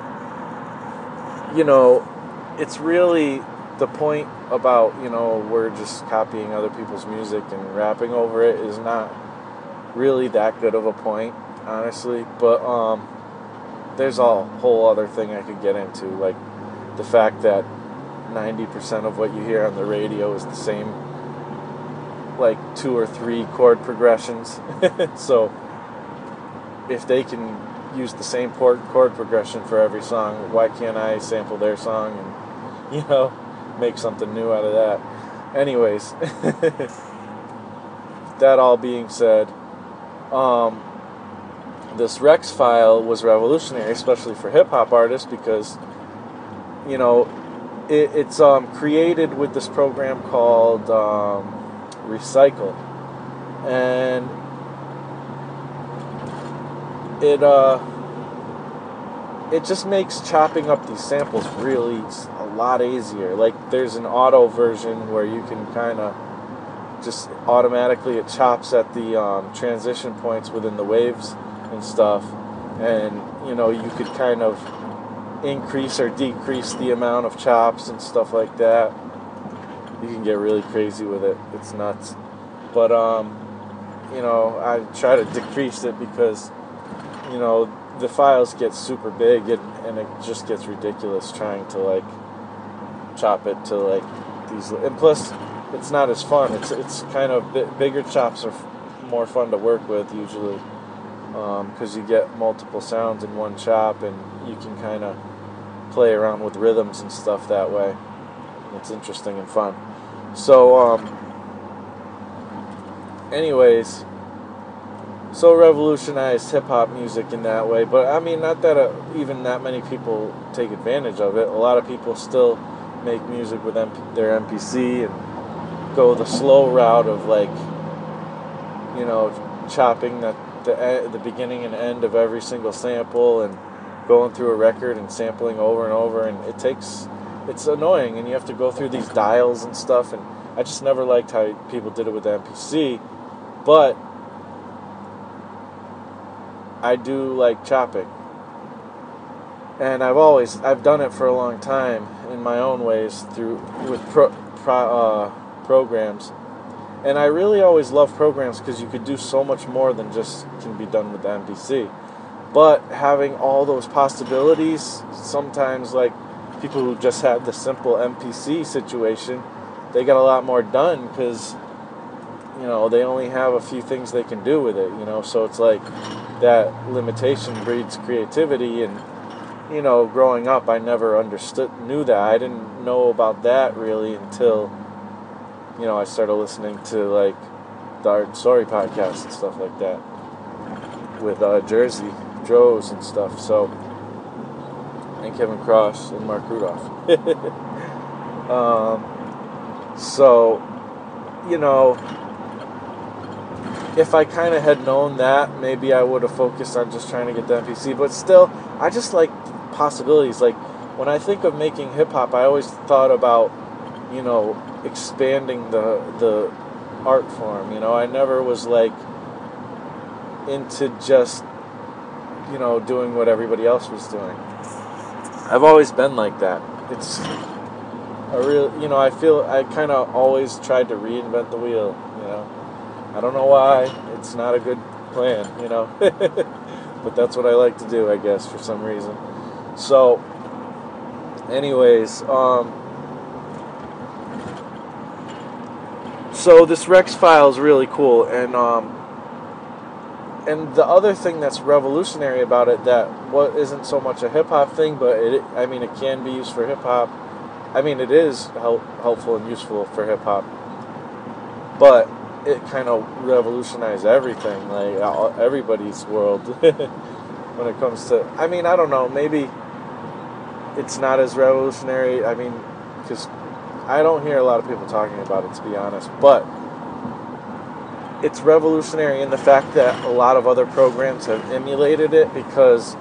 Speaker 3: it's really the point about we're just copying other people's music and rapping over it is not really that good of a point, honestly. But there's a whole other thing I could get into, like the fact that 90% of what you hear on the radio is the same, like 2 or 3 chord progressions. So if they can use the same chord progression for every song, why can't I sample their song and make something new out of that? Anyways, that all being said, this Rex file was revolutionary, especially for hip-hop artists, because it's created with this program called Recycle, and it just makes chopping up these samples really a lot easier. Like, there's an auto version where you can kind of just automatically it chops at the transition points within the waves and stuff, and you could kind of increase or decrease the amount of chops and stuff like that. You can get really crazy with it. It's nuts. But I try to decrease it because the files get super big and it just gets ridiculous trying to like chop it to like these, and plus it's not as fun. It's kind of bigger chops are more fun to work with usually, because you get multiple sounds in one chop and you can kind of play around with rhythms and stuff that way. It's interesting and fun. So anyways, so revolutionized hip-hop music in that way, but I mean, not that even that many people take advantage of it. A lot of people still make music with their MPC and go the slow route of like, chopping the beginning and end of every single sample and going through a record and sampling over and over, and it's annoying, and you have to go through these dials and stuff, and I just never liked how people did it with the MPC, but I do like chopping, and I've done it for a long time in my own ways with programs, and I really always love programs because you could do so much more than just can be done with the MPC. But having all those possibilities, sometimes like people who just have the simple MPC situation, they get a lot more done because they only have a few things they can do with it, so it's like that limitation breeds creativity, and growing up I never knew that. I didn't know about that really until I started listening to like the Art and Story podcast and stuff like that with Jersey Droz and stuff, so, and Kevin Cross and Mark Rudolph. So if I kind of had known that, maybe I would have focused on just trying to get the MPC. But still, I just like possibilities. Like, when I think of making hip-hop, I always thought about, expanding the art form. I never was, like, into just, doing what everybody else was doing. I've always been like that. It's a real, I feel I kind of always tried to reinvent the wheel, I don't know why. It's not a good plan, but that's what I like to do, I guess, for some reason. So, anyways, so this Rex file is really cool, and the other thing that's revolutionary about it that isn't so much a hip-hop thing, but it can be used for hip-hop. It is helpful and useful for hip-hop, but it kind of revolutionized everything, like everybody's world when it comes to, I don't know, maybe it's not as revolutionary, because I don't hear a lot of people talking about it, to be honest, but it's revolutionary in the fact that a lot of other programs have emulated it because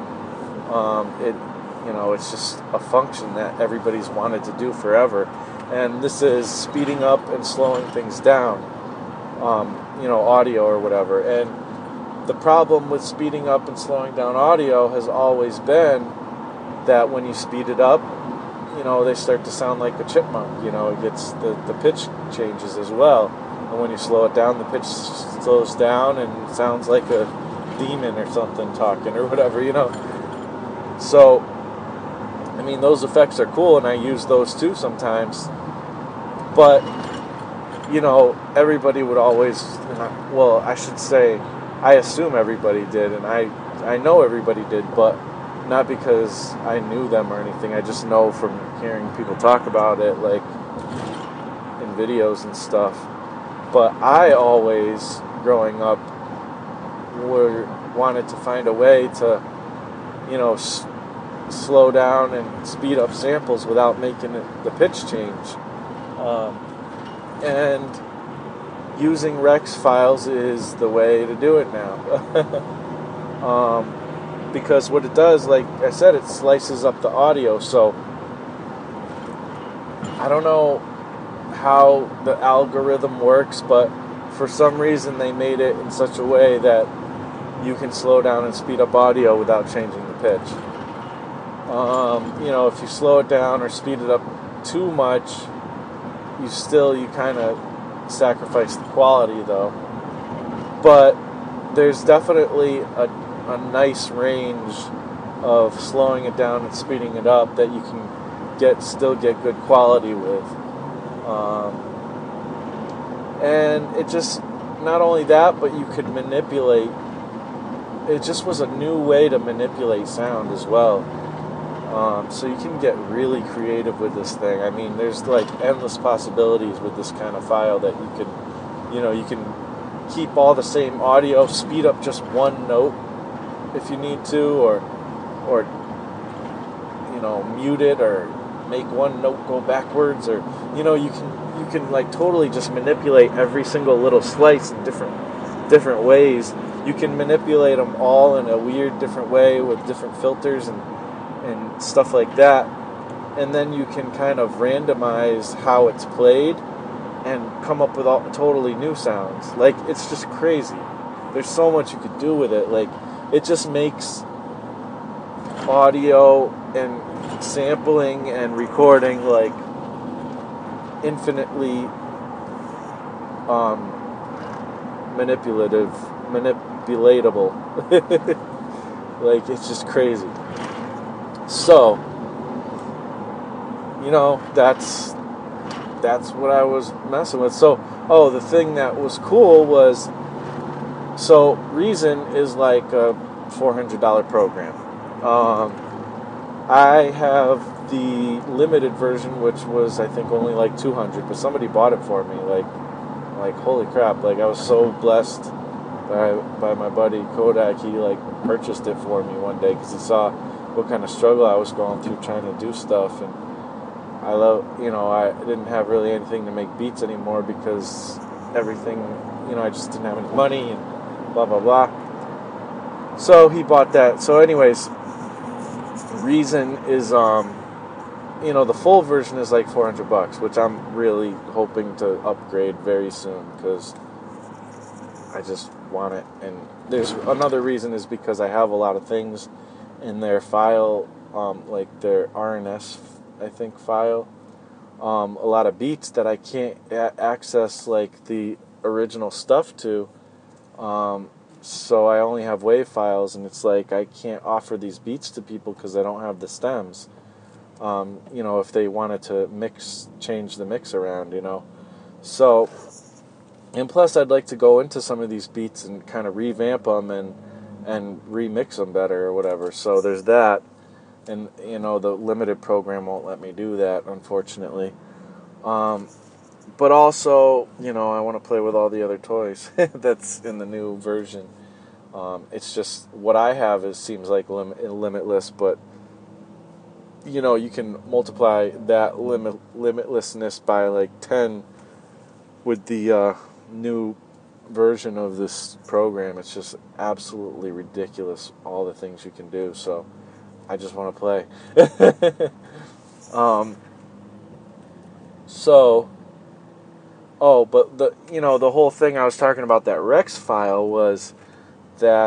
Speaker 3: it's just a function that everybody's wanted to do forever, and this is speeding up and slowing things down. Audio or whatever. And the problem with speeding up and slowing down audio has always been that when you speed it up, they start to sound like a chipmunk. It gets the pitch changes as well. And when you slow it down, the pitch slows down and it sounds like a demon or something talking or whatever, So, those effects are cool, and I use those too sometimes. But everybody would always, well, I should say, I assume everybody did, and I know everybody did, but not because I knew them or anything. I just know from hearing people talk about it, like, in videos and stuff. But I always, growing up, wanted to find a way to, slow down and speed up samples without making the pitch change. And using Rex files is the way to do it now. Because what it does, like I said, it slices up the audio. So I don't know how the algorithm works, but for some reason they made it in such a way that you can slow down and speed up audio without changing the pitch. If you slow it down or speed it up too much, you kind of sacrifice the quality though. But there's definitely a nice range of slowing it down and speeding it up that you can still get good quality with. And it just, not only that, but you could manipulate. It just was a new way to manipulate sound as well. So you can get really creative with this thing. I mean, there's like endless possibilities with this kind of file that you can keep all the same audio, speed up just one note if you need to, or mute it, or make one note go backwards, or you can like totally just manipulate every single little slice in different ways. You can manipulate them all in a weird different way with different filters and stuff like that, and then you can kind of randomize how it's played and come up with all totally new sounds. Like, it's just crazy. There's so much you could do with it. Like, it just makes audio and sampling and recording like infinitely manipulatable. Like, it's just crazy. So, that's what I was messing with. So, the thing that was cool was, so Reason is like a $400 program. I have the limited version, which was, I think, only like $200, but somebody bought it for me. Like holy crap! Like, I was so blessed by my buddy Kodak. He like purchased it for me one day because he saw what kind of struggle I was going through trying to do stuff, and I didn't have really anything to make beats anymore because everything, I just didn't have any money and blah blah blah. So he bought that. So anyways, Reason is the full version is like $400, which I'm really hoping to upgrade very soon because I just want it. And there's another reason is because I have a lot of things in their file, like their RNS, I think, file, a lot of beats that I can't access like the original stuff to, so I only have WAV files, and it's like I can't offer these beats to people because I don't have the stems, if they wanted to change the mix around, so, and plus I'd like to go into some of these beats and kind of revamp them and remix them better or whatever. So there's that, and the limited program won't let me do that, unfortunately. But also, I want to play with all the other toys that's in the new version. It's just what I have seems like limitless, but you can multiply that limitlessness by like 10 with the new version of this program. It's just absolutely ridiculous, all the things you can do. So I just want to play. But the whole thing I was talking about, that Rex file, was that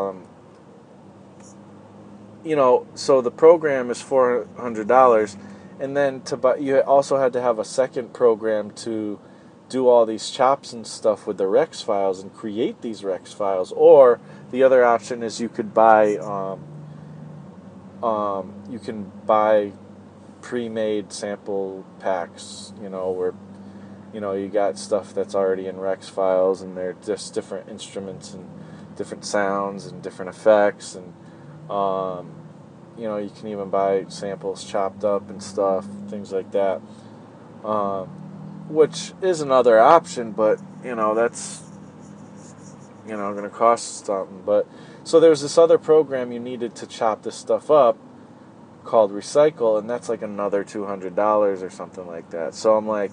Speaker 3: so the program is $400, and then to buy, you also had to have a second program to do all these chops and stuff with the Rex files and create these Rex files. Or the other option is you could buy pre-made sample packs, where you got stuff that's already in Rex files, and they're just different instruments and different sounds and different effects, and you can even buy samples chopped up and stuff, things like that. Which is another option, but that's going to cost something. But so there's this other program you needed to chop this stuff up called Recycle, and that's like another $200 or something like that. So I'm like,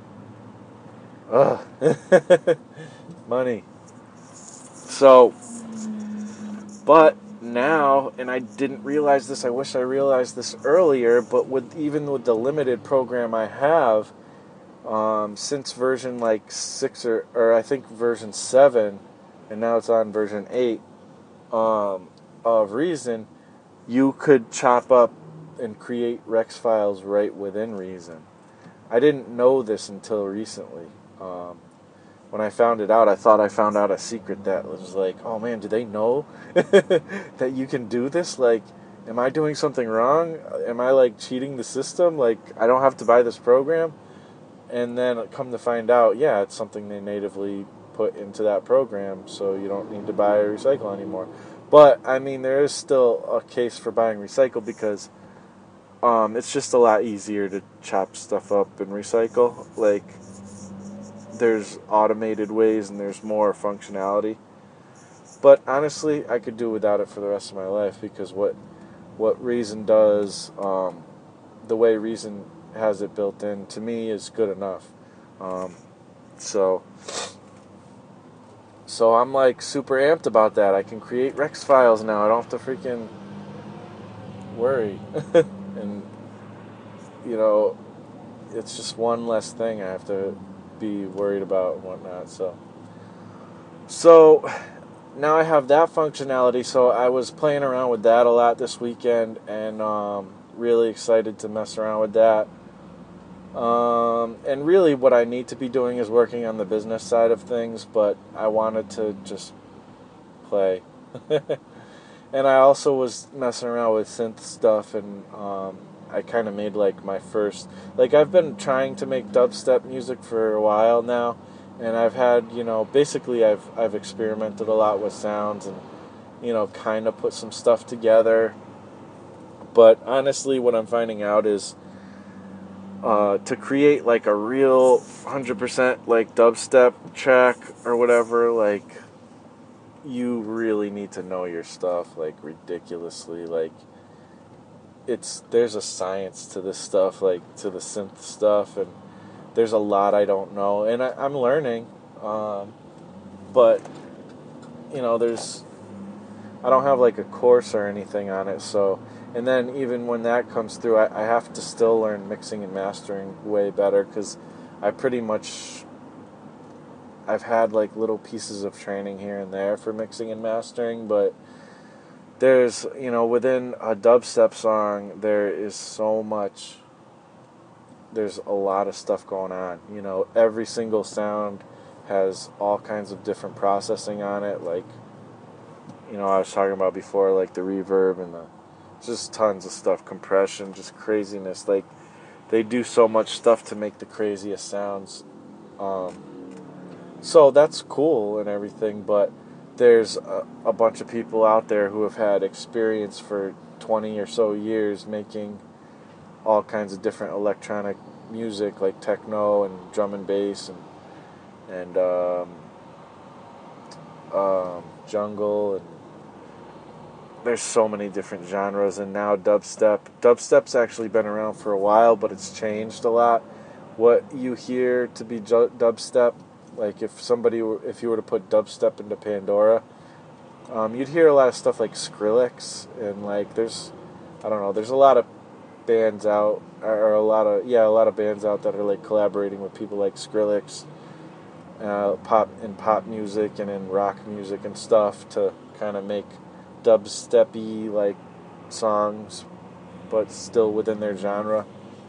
Speaker 3: ugh, money. So, but now, and I didn't realize this, I wish I realized this earlier, but even with the limited program I have, Since version like 6 or I think version 7, and now it's on version 8 of Reason, you could chop up and create Rex files right within Reason. I didn't know this until recently. When I found it out, I thought I found out a secret that was like, oh man, do they know that you can do this? Like, am I doing something wrong? Am I like cheating the system? Like, I don't have to buy this program? And then come to find out, yeah, it's something they natively put into that program, so you don't need to buy a Recycle anymore. But, I mean, there is still a case for buying Recycle because it's just a lot easier to chop stuff up and Recycle. Like, there's automated ways and there's more functionality. But honestly, I could do without it for the rest of my life because what Reason does, the way Reason has it built in, to me is good enough. So I'm like super amped about that. I can create Rex files now. I don't have to freaking worry. And, you know, it's just one less thing I have to be worried about and whatnot. So now I have that functionality. So I was playing around with that a lot this weekend and really excited to mess around with that. And really what I need to be doing is working on the business side of things, but I wanted to just play. And I also was messing around with synth stuff, and I kind of made like my first, like I've been trying to make dubstep music for a while now, and I've had, you know, basically I've experimented a lot with sounds and, you know, kind of put some stuff together. But honestly, what I'm finding out is to create like a real 100% like dubstep track or whatever, like you really need to know your stuff like ridiculously. Like there's a science to this stuff, like to the synth stuff, and there's a lot I don't know, and I'm learning. But you know, I don't have like a course or anything on it, so. And then even when that comes through, I have to still learn mixing and mastering way better, because I've had like little pieces of training here and there for mixing and mastering, but there's, you know, within a dubstep song, there's a lot of stuff going on. You know, every single sound has all kinds of different processing on it, like, you know, I was talking about before, like the reverb and just tons of stuff, compression, just craziness. Like, they do so much stuff to make the craziest sounds. So that's cool and everything, but there's a bunch of people out there who have had experience for 20 or so years making all kinds of different electronic music, like techno and drum and bass and jungle, and there's so many different genres. And now dubstep's actually been around for a while, but it's changed a lot. What you hear to be dubstep, like if you were to put dubstep into Pandora, you'd hear a lot of stuff like Skrillex, and like there's a lot of bands out, or a lot of bands out that are like collaborating with people like Skrillex, pop music and in rock music and stuff, to kind of make dubstep-y like songs, but still within their genre.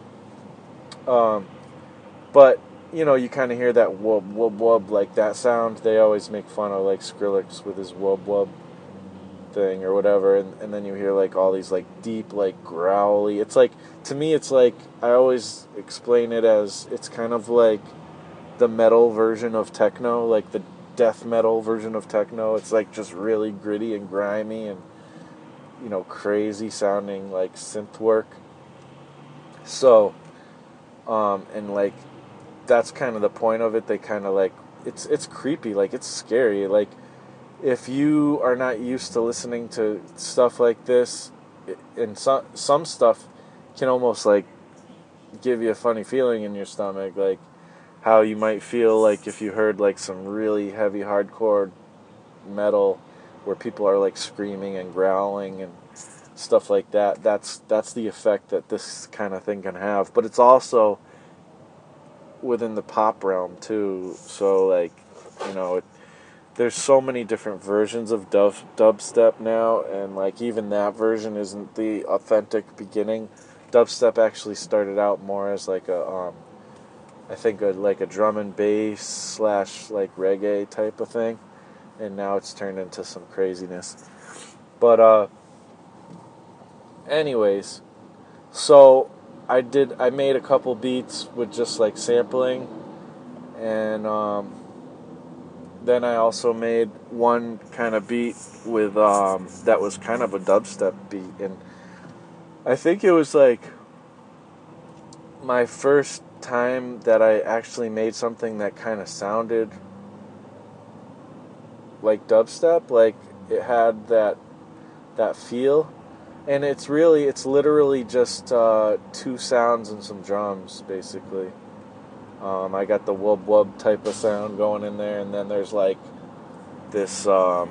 Speaker 3: But you know, you kind of hear that wub wub wub, like that sound. They always make fun of like Skrillex with his wub wub thing or whatever, and then you hear like all these like deep, like growly. It's like, to me, it's like, I always explain it as, it's kind of like the metal version of techno, like the death metal version of techno. It's like just really gritty and grimy and, you know, crazy sounding like synth work. So, and like, that's kind of the point of it. They kind of like, it's creepy, like it's scary. Like, if you are not used to listening to stuff like this, and some stuff can almost like give you a funny feeling in your stomach, like how you might feel like if you heard like some really heavy hardcore metal where people are like screaming and growling and stuff like that. That's the effect that this kind of thing can have. But it's also within the pop realm too. So like, you know, there's so many different versions of dubstep now, and like even that version isn't the authentic beginning. Dubstep actually started out more as like I think like a drum and bass / like reggae type of thing, and now it's turned into some craziness. But anyways, so I made a couple beats with just like sampling, and then I also made one kind of beat with that was kind of a dubstep beat, and I think it was like my first time that I actually made something that kind of sounded like dubstep, like it had that feel. And it's literally just 2 sounds and some drums, basically. I got the wub wub type of sound going in there, and then there's like this other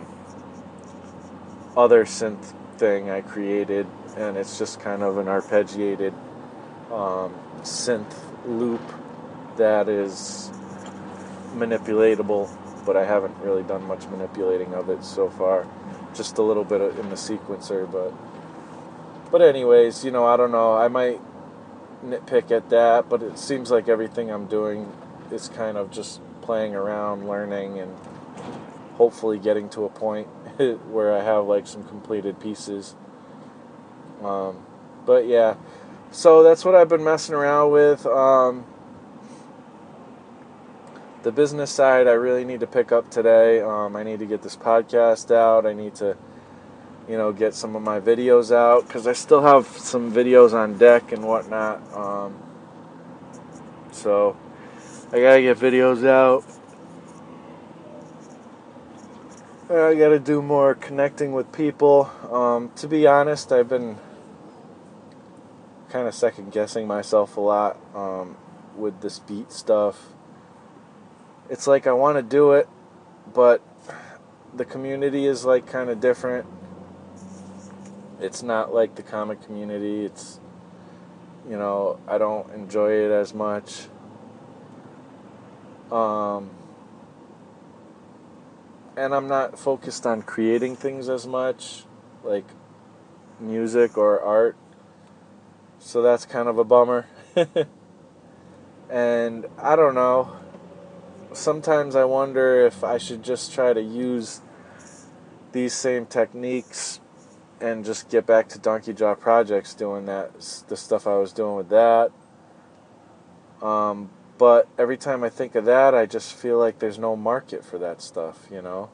Speaker 3: synth thing I created, and it's just kind of an arpeggiated synth loop that is manipulatable, but I haven't really done much manipulating of it so far. Just a little bit in the sequencer, but anyways, you know, I don't know. I might nitpick at that, but it seems like everything I'm doing is kind of just playing around, learning, and hopefully getting to a point where I have like some completed pieces. But yeah, so that's what I've been messing around with. The business side I really need to pick up today. I need to get this podcast out. I need to, you know, get some of my videos out, because I still have some videos on deck and whatnot. So I gotta get videos out. I gotta do more connecting with people. To be honest, I've been kind of second guessing myself a lot with this beat stuff. It's like I want to do it, but the community is like kind of different. It's not like the comic community. It's, you know, I don't enjoy it as much. And I'm not focused on creating things as much, like music or art. So that's kind of a bummer. And I don't know. Sometimes I wonder if I should just try to use these same techniques and just get back to Donkey Jaw Projects doing the stuff I was doing with that. But every time I think of that, I just feel like there's no market for that stuff, you know?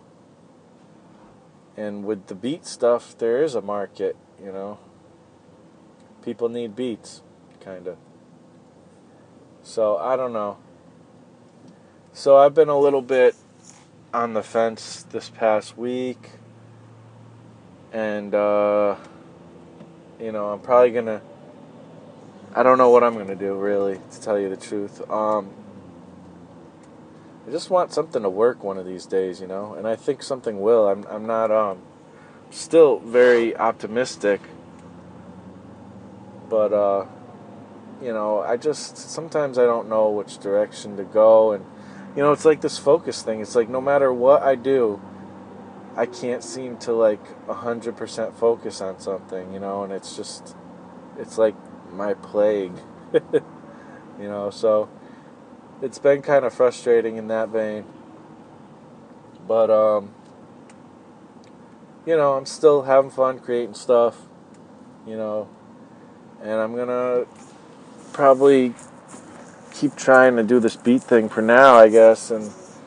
Speaker 3: And with the beat stuff, there is a market, you know? People need beats, kind of. So, I don't know. So, I've been a little bit on the fence this past week. And, you know, I'm probably going to... I don't know what I'm going to do, really, to tell you the truth. I just want something to work one of these days, you know? And I think something will. I'm not, still very optimistic. But, you know, sometimes I don't know which direction to go. And, you know, it's like this focus thing. It's like no matter what I do, I can't seem to, like, 100% focus on something, you know? And it's like my plague, you know? So it's been kind of frustrating in that vein. But, you know, I'm still having fun creating stuff, you know? And I'm going to probably keep trying to do this beat thing for now, I guess. And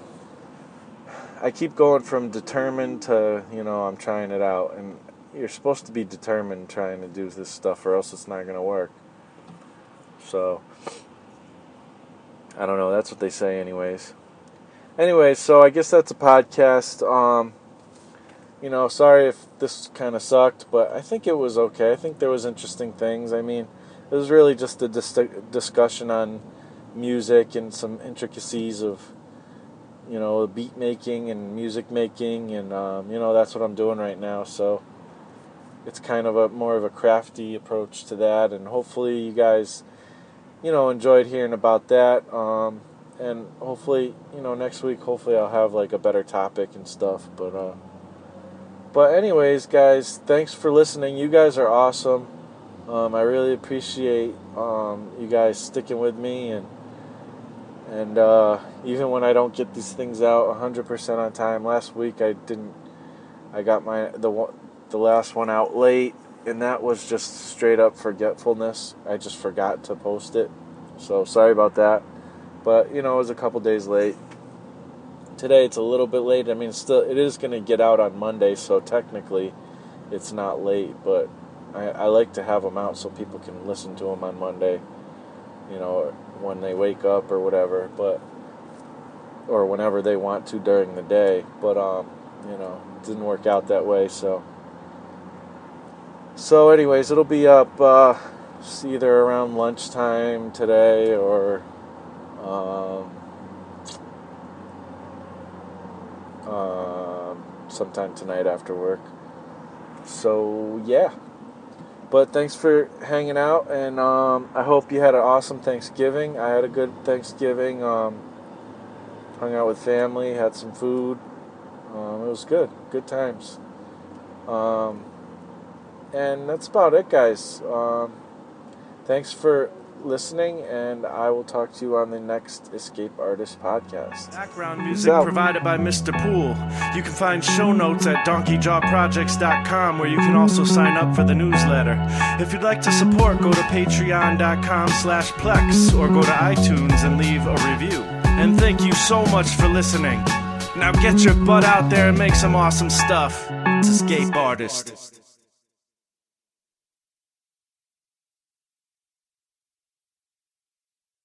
Speaker 3: I keep going from determined to, you know, I'm trying it out. And you're supposed to be determined trying to do this stuff, or else it's not going to work. So, I don't know. That's what they say anyways. Anyways, so I guess that's a podcast. You know, sorry if this kind of sucked, but I think it was okay. I think there was interesting things. I mean, it was really just a discussion on music and some intricacies of, you know, beat making and music making, and, you know, that's what I'm doing right now. So it's kind of more of a crafty approach to that, and hopefully you guys enjoyed hearing about that. And hopefully, next week, hopefully I'll have like a better topic and stuff. But anyways, guys, thanks for listening. You guys are awesome. I really appreciate you guys sticking with me, and even when I don't get these things out 100% on time. Last week I got the last one out late, and that was just straight up forgetfulness. I just forgot to post it, so sorry about that. But it was a couple days late. Today it's a little bit late. I mean, still it is going to get out on Monday, so technically it's not late, but I like to have them out so people can listen to them on Monday, when they wake up or whatever, or whenever they want to during the day. But it didn't work out that way. So anyways, it'll be up either around lunchtime today or sometime tonight after work. So yeah. But thanks for hanging out, and I hope you had an awesome Thanksgiving. I had a good Thanksgiving. Hung out with family, had some food. It was good. Good times. And that's about it, guys. Thanks for listening, and I will talk to you on the next Escape Artist podcast.
Speaker 2: Background music provided by Mr. Pool. You can find show notes at DonkeyJawProjects.com, where you can also sign up for the newsletter. If you'd like to support, go to Patreon.com/Plex or go to iTunes and leave a review. And thank you so much for listening. Now get your butt out there and make some awesome stuff. It's Escape Artist.